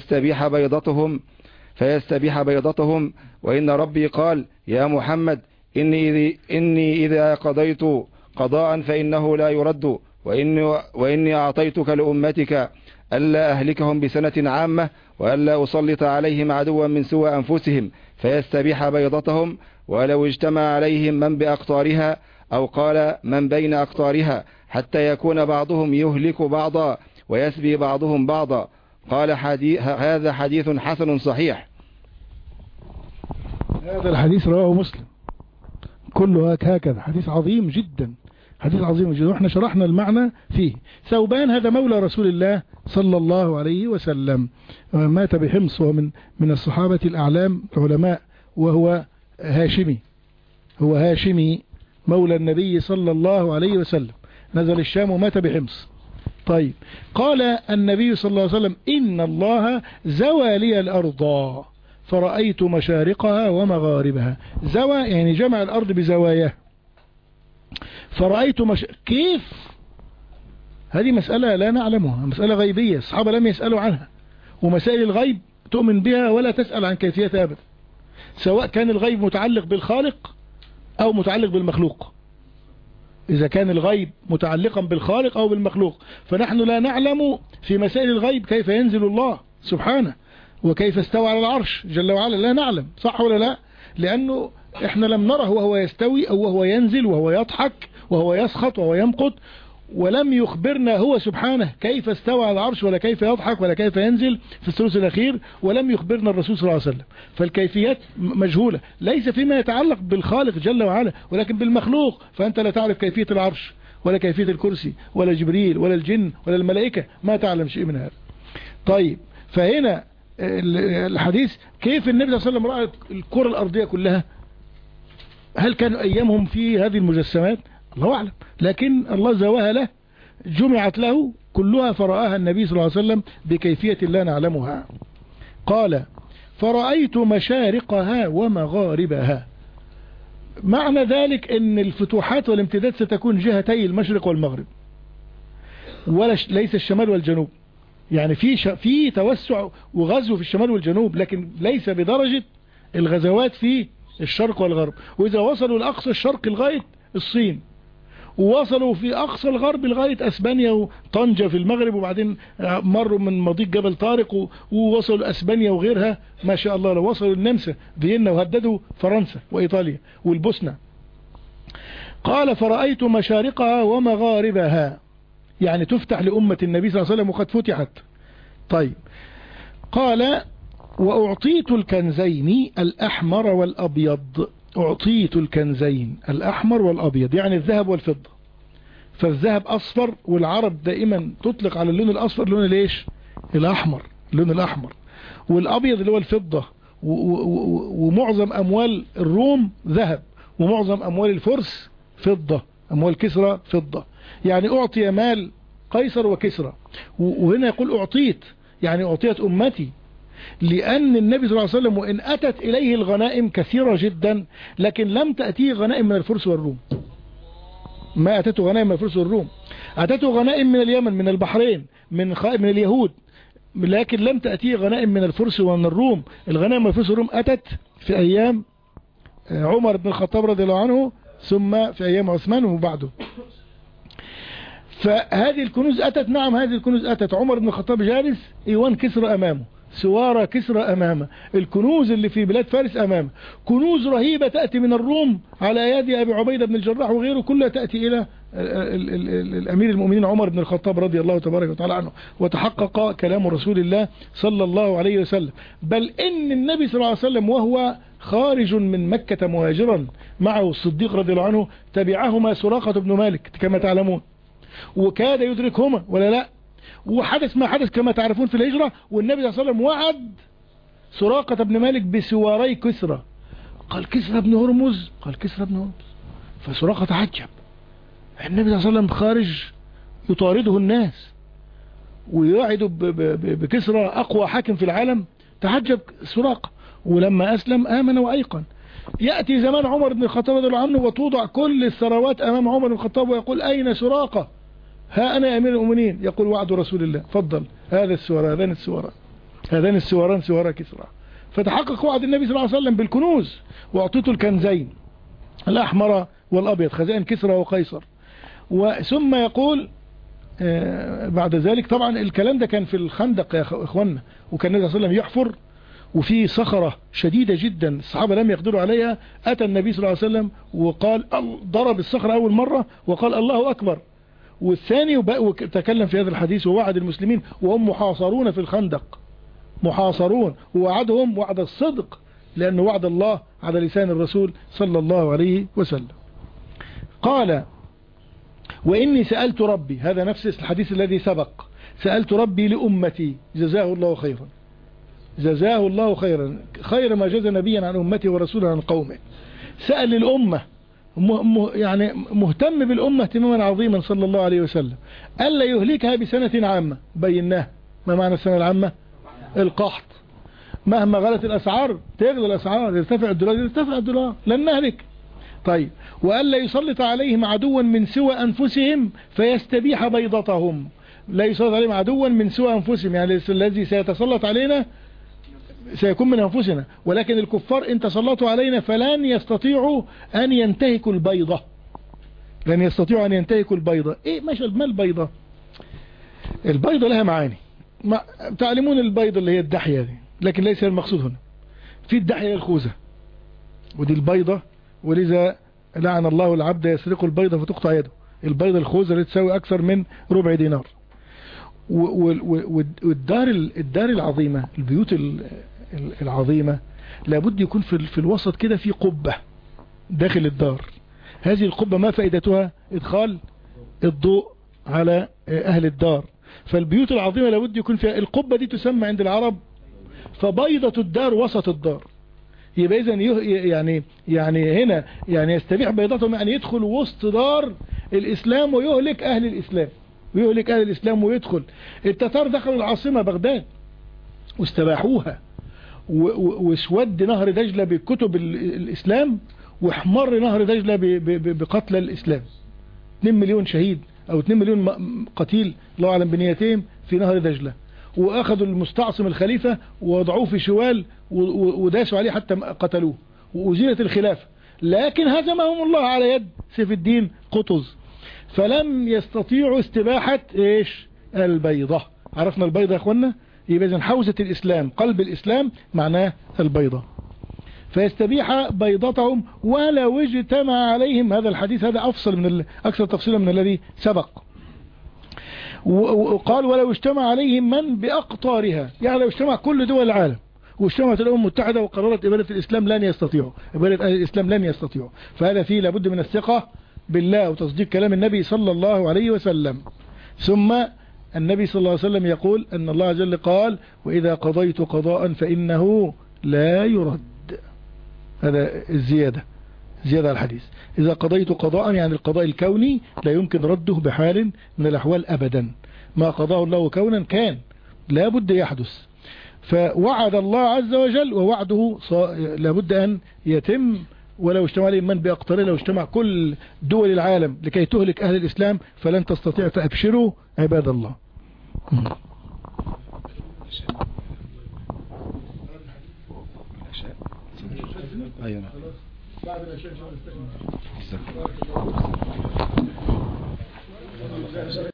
فيستبيح بيضتهم. وإن ربي قال يا محمد إني إذا قضيت قضاء فإنه لا يرد، وإني أعطيتك لأمتك ألا أهلكهم بسنة عامة، وألا أسلط عليهم عدوا من سوى أنفسهم فيستبيح بيضتهم، ولو اجتمع عليهم من بأقطارها، أو قال من بين أقطارها، حتى يكون بعضهم يهلك بعضا ويسبي بعضهم بعضا. قال هذا حديث حسن صحيح. هذا الحديث رواه مسلم كله هكذا، حديث عظيم جدا، حديث عظيم جدا، واحنا شرحنا المعنى فيه. ثوبان هذا مولى رسول الله صلى الله عليه وسلم، مات بحمص، ومن الصحابة الأعلام العلماء، وهو هاشمي، هو هاشمي مولى النبي صلى الله عليه وسلم، نزل الشام ومات بحمص. طيب، قال النبي صلى الله عليه وسلم إن الله زوى لي الأرض فرأيت مشارقها ومغاربها. زوى يعني جمع الأرض بزواياه، فرأيت كيف؟ هذه مسألة لا نعلمها، مسألة غيبية، الصحابة لم يسألوا عنها، ومسائل الغيب تؤمن بها ولا تسأل عن كيفيتها أبدا، سواء كان الغيب متعلق بالخالق أو متعلق بالمخلوق. إذا كان الغيب متعلقا بالخالق أو بالمخلوق، فنحن لا نعلم في مسائل الغيب كيف ينزل الله سبحانه، وكيف استوى على العرش جل وعلا، لا نعلم، صح ولا لا؟ لأنه احنا لم نره وهو يستوي أو وهو ينزل وهو يضحك وهو يسخط وهو يمقت، ولم يخبرنا هو سبحانه كيف استوى على العرش ولا كيف يضحك ولا كيف ينزل في الثلث الأخير، ولم يخبرنا الرسول صلى الله عليه وسلم. فالكيفيات مجهولة، ليس فيما يتعلق بالخالق جل وعلا، ولكن بالمخلوق. فأنت لا تعرف كيفية العرش ولا كيفية الكرسي ولا جبريل ولا الجن ولا الملائكة، ما تعلم شيء من هذا. طيب، فهنا الحديث كيف النبي صلى الله عليه وسلم رأى الكرة الأرضية كلها؟ هل كانوا أيامهم في هذه المجسمات؟ الله أعلم، لكن الله زواها له، جمعت له كلها فرآها النبي صلى الله عليه وسلم بكيفية لا نعلمها. قال فرأيت مشارقها ومغاربها. معنى ذلك ان الفتوحات والامتداد ستكون جهتي المشرق والمغرب، ليس الشمال والجنوب. يعني في توسع وغزو في الشمال والجنوب، لكن ليس بدرجة الغزوات في الشرق والغرب. وإذا وصلوا لأقصى الشرق لغاية الصين، ووصلوا في أقصى الغرب لغاية أسبانيا وطنجة في المغرب، وبعدين مروا من مضيق جبل طارق ووصلوا أسبانيا وغيرها، ما شاء الله، لو وصلوا النمسا فيينا وهددوا فرنسا وإيطاليا والبوسنة. قال فرأيت مشارقها ومغاربها، يعني تفتح لأمة النبي صلى الله عليه وسلم وقد فتحت. طيب، قال وأعطيت الكنزين الأحمر والأبيض. أعطيت الكنزين الأحمر والأبيض يعني الذهب والفضة. فالذهب أصفر، والعرب دائما تطلق على اللون الأصفر لون ليش؟ الأحمر، اللون الأحمر. والأبيض اللي هو الفضة. ومعظم أموال الروم ذهب، ومعظم أموال الفرس فضة، أموال كسرى فضة. يعني أعطي مال قيصر وكسرى. وهنا يقول أعطيت، يعني أعطيت أمتي، لأن النبي صلى الله عليه وسلم وإن أتت إليه الغنائم كثيرة جدا لكن لم تأتيه غنائم من الفرس والروم، ما أتته غنائم من الفرس والروم، أتته غنائم من اليمن، من البحرين، من اليهود، لكن لم تأتيه غنائم من الفرس ومن الروم. الغنائم من الفرس والروم أتت في أيام عمر بن الخطاب رضي الله عنه، ثم في أيام عثمان وبعده. فهذه الكنوز أتت، نعم هذه الكنوز أتت، عمر بن الخطاب جالس، إيوان كسرى أمامه، سوارة كسرى أمامه، الكنوز اللي في بلاد فارس أمامه، كنوز رهيبة تأتي من الروم على يد أبي عبيدة بن الجراح وغيره، كلها تأتي إلى الأمير المؤمنين عمر بن الخطاب رضي الله تبارك وتعالى عنه. وتحقق كلام رسول الله صلى الله عليه وسلم، بل إن النبي صلى الله عليه وسلم وهو خارج من مكة مهاجرا معه الصديق رضي الله عنه تبعهما سراقة بن مالك كما تعلمون، وكاد يدركهما ولا لا، وحدث ما حدث كما تعرفون في الهجرة، والنبي صلى الله عليه وسلم وعد سراقة بن مالك بسواري كسرى، قال كسرى بن هرمز، قال كسرى بن هرمز، فسراقة تعجب، النبي صلى الله عليه وسلم خارج يطارده الناس ويعد بكسرى أقوى حاكم في العالم، تعجب سراقة، ولما أسلم آمن وأيقن. يأتي زمان عمر بن الخطاب رضي الله عنه وتوضع كل الثروات أمام عمر بن الخطاب ويقول أين سراقة؟ ها أنا أمير المؤمنين، يقول وعد رسول الله، فضل هذا السوار، هذان السواران سوارا كسرى. فتحقق وعد النبي صلى الله عليه وسلم بالكنوز، وأعطيته الكنزين الأحمر والأبيض، خزائن كسرى وقيصر. ثم يقول بعد ذلك، طبعا الكلام ده كان في الخندق يا إخوانا، وكان النبي صلى الله عليه وسلم يحفر وفي صخرة شديدة جدا الصحابة لم يقدروا عليها، أتى النبي صلى الله عليه وسلم وقال، ضرب الصخرة أول مرة وقال الله أكبر، والثاني وتكلم في هذا الحديث ووعد المسلمين وهم محاصرون في الخندق، محاصرون، ووعدهم وعد الصدق لأنه وعد الله على لسان الرسول صلى الله عليه وسلم. قال وإني سألت ربي، هذا نفس الحديث الذي سبق، سألت ربي لأمتي جزاه الله خيرا، جزاه الله خيرا، خير ما جزى نبيا عن أمته ورسولا عن قومه. سأل الأمة، يعني مهتم بالأمة اهتماما عظيما صلى الله عليه وسلم، ألا يهلكها بسنة عامة، بيناه ما معنى السنة العامة؟ القحط، مهما غلت الأسعار تغلى الأسعار، يرتفع الدولار لن نهلك. طيب، وألا يسلط عليهم عدوا من سوى أنفسهم فيستبيح بيضتهم، لا يسلط عليهم عدوا من سوى أنفسهم، يعني الذي سيتسلط علينا سيكون من أنفسنا، ولكن الكفار إن تسلطوا علينا فلن يستطيعوا أن ينتهكوا البيضة، لن يستطيعوا أن ينتهكوا البيضة. إيه ما البيضة؟ البيضة لها معاني، تعلمون البيضة اللي هي الدحية دي، لكن ليس المقصود هنا. في الدحية الخوذة، ودي البيضة، ولذا لعن الله العبد يسرق البيضة فتقطع يده، البيضة الخوذة اللي تساوي أكثر من ربع دينار. والدار العظيمة، البيوت العظيمة لابد يكون في الوسط كده في قبة داخل الدار، هذه القبة ما فائدتها؟ إدخال الضوء على أهل الدار. فالبيوت العظيمة لابد يكون فيها القبة دي، تسمى عند العرب فبيضة الدار وسط الدار. يبقى إذن يعني هنا يعني يستبيح بيضتهم، يعني يدخل وسط دار الإسلام ويهلك أهل الإسلام، ويهلك أهل الإسلام ويدخل. التتار دخلوا العاصمة بغداد واستباحوها، واسود نهر دجلة بكتب الإسلام، واحمر نهر دجلة بقتل الإسلام. 2 مليون شهيد أو 2 مليون قتيل الله أعلم بنيتهم في نهر دجلة، وأخذوا المستعصم الخليفة ووضعوه في شوال وداسوا عليه حتى قتلوه، وأزيلت الخلافة، لكن هزمهم الله على يد سيف الدين قطز، فلم يستطيعوا استباحة إيش؟ البيضة. عرفنا البيضة يا أخوانا؟ يبقى إذن حوزة الإسلام، قلب الإسلام معناه البيضة، فيستبيح بيضتهم ولو اجتمع عليهم. هذا الحديث هذا أكثر تفصيلا من الذي سبق. وقال ولو اجتمع عليهم من بأقطارها، يعني لو اجتمع كل دول العالم واجتمعت الأمم المتحدة وقررت إبادة الإسلام لن يستطيعوا، إبادة الإسلام لن يستطيعوا. فهذا فيه لابد من الثقة بالله وتصديق كلام النبي صلى الله عليه وسلم. ثم النبي صلى الله عليه وسلم يقول أن الله عز وجل قال وإذا قضيت قضاء فإنه لا يرد. هذا الزيادة على الحديث، إذا قضيت قضاء يعني القضاء الكوني لا يمكن رده بحال من الأحوال أبدا. ما قضاه الله كونا كان لا بد يحدث. فوعد الله عز وجل ووعده لا بد أن يتم، ولو اجتمع الإيمان بأقطاره، لو اجتمع كل دول العالم لكي تهلك أهل الإسلام فلن تستطيع، فأبشروا عباد الله. أيوة. بعد العشاء إن شاء الله نستكمل.